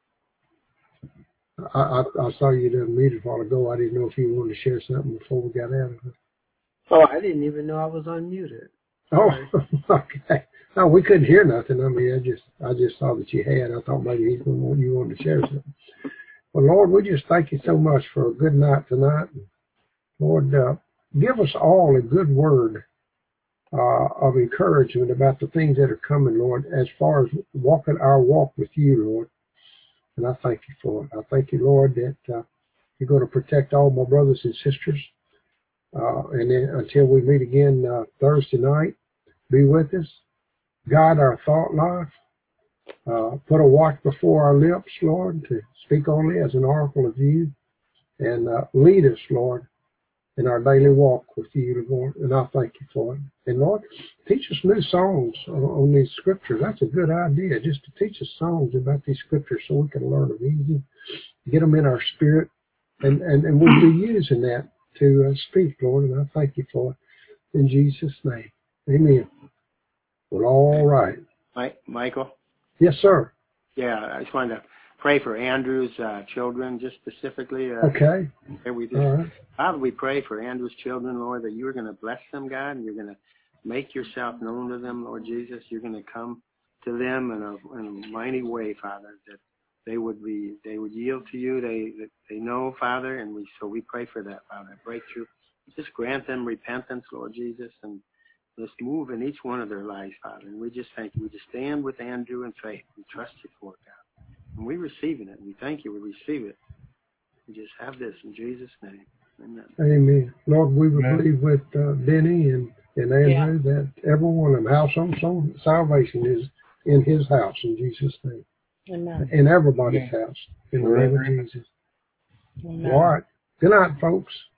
I saw you done muted a while ago. I didn't know if you wanted to share something before we got out of it. Oh, I didn't even know I was unmuted. Oh, okay. No, we couldn't hear nothing. I mean, I just saw that you had. I thought maybe you wanted to share something. Well, Lord, we just thank you so much for a good night tonight. Lord, give us all a good word of encouragement about the things that are coming, Lord, as far as walking our walk with you, Lord. And I thank you for it. I thank you, Lord, that you're going to protect all my brothers and sisters. And then until we meet again Thursday night, be with us. Guide our thought life. Put a watch before our lips, Lord, to speak only as an oracle of you. And lead us, Lord, in our daily walk with you, Lord. And I thank you for it. And Lord, teach us new songs on these scriptures. That's a good idea, just to teach us songs about these scriptures so we can learn them easy, get them in our spirit, and we'll be using that to speak, Lord. And I thank you for it. In Jesus' name, amen. Well, all right. Michael? Yes, sir. Yeah, I just wanted to pray for Andrew's children, just specifically. Okay. Father, we pray for Andrew's children, Lord, that you are going to bless them, God, and you're going to make yourself known to them, Lord Jesus. You're going to come to them in a mighty way, Father, that they would yield to you. They know, Father, and we pray for that, Father, breakthrough. Just grant them repentance, Lord Jesus, and let's move in each one of their lives, Father. And we just thank you. We just stand with Andrew in faith. We trust you for it, God. And we're receiving it. We thank you. We receive it. We just have this in Jesus' name. Amen. Amen. Lord, we believe with Denny and Andrew that every one of them, household salvation is in his house in Jesus' name. Amen. in everybody's house. In the name of Jesus. Amen. All right. Good night, folks.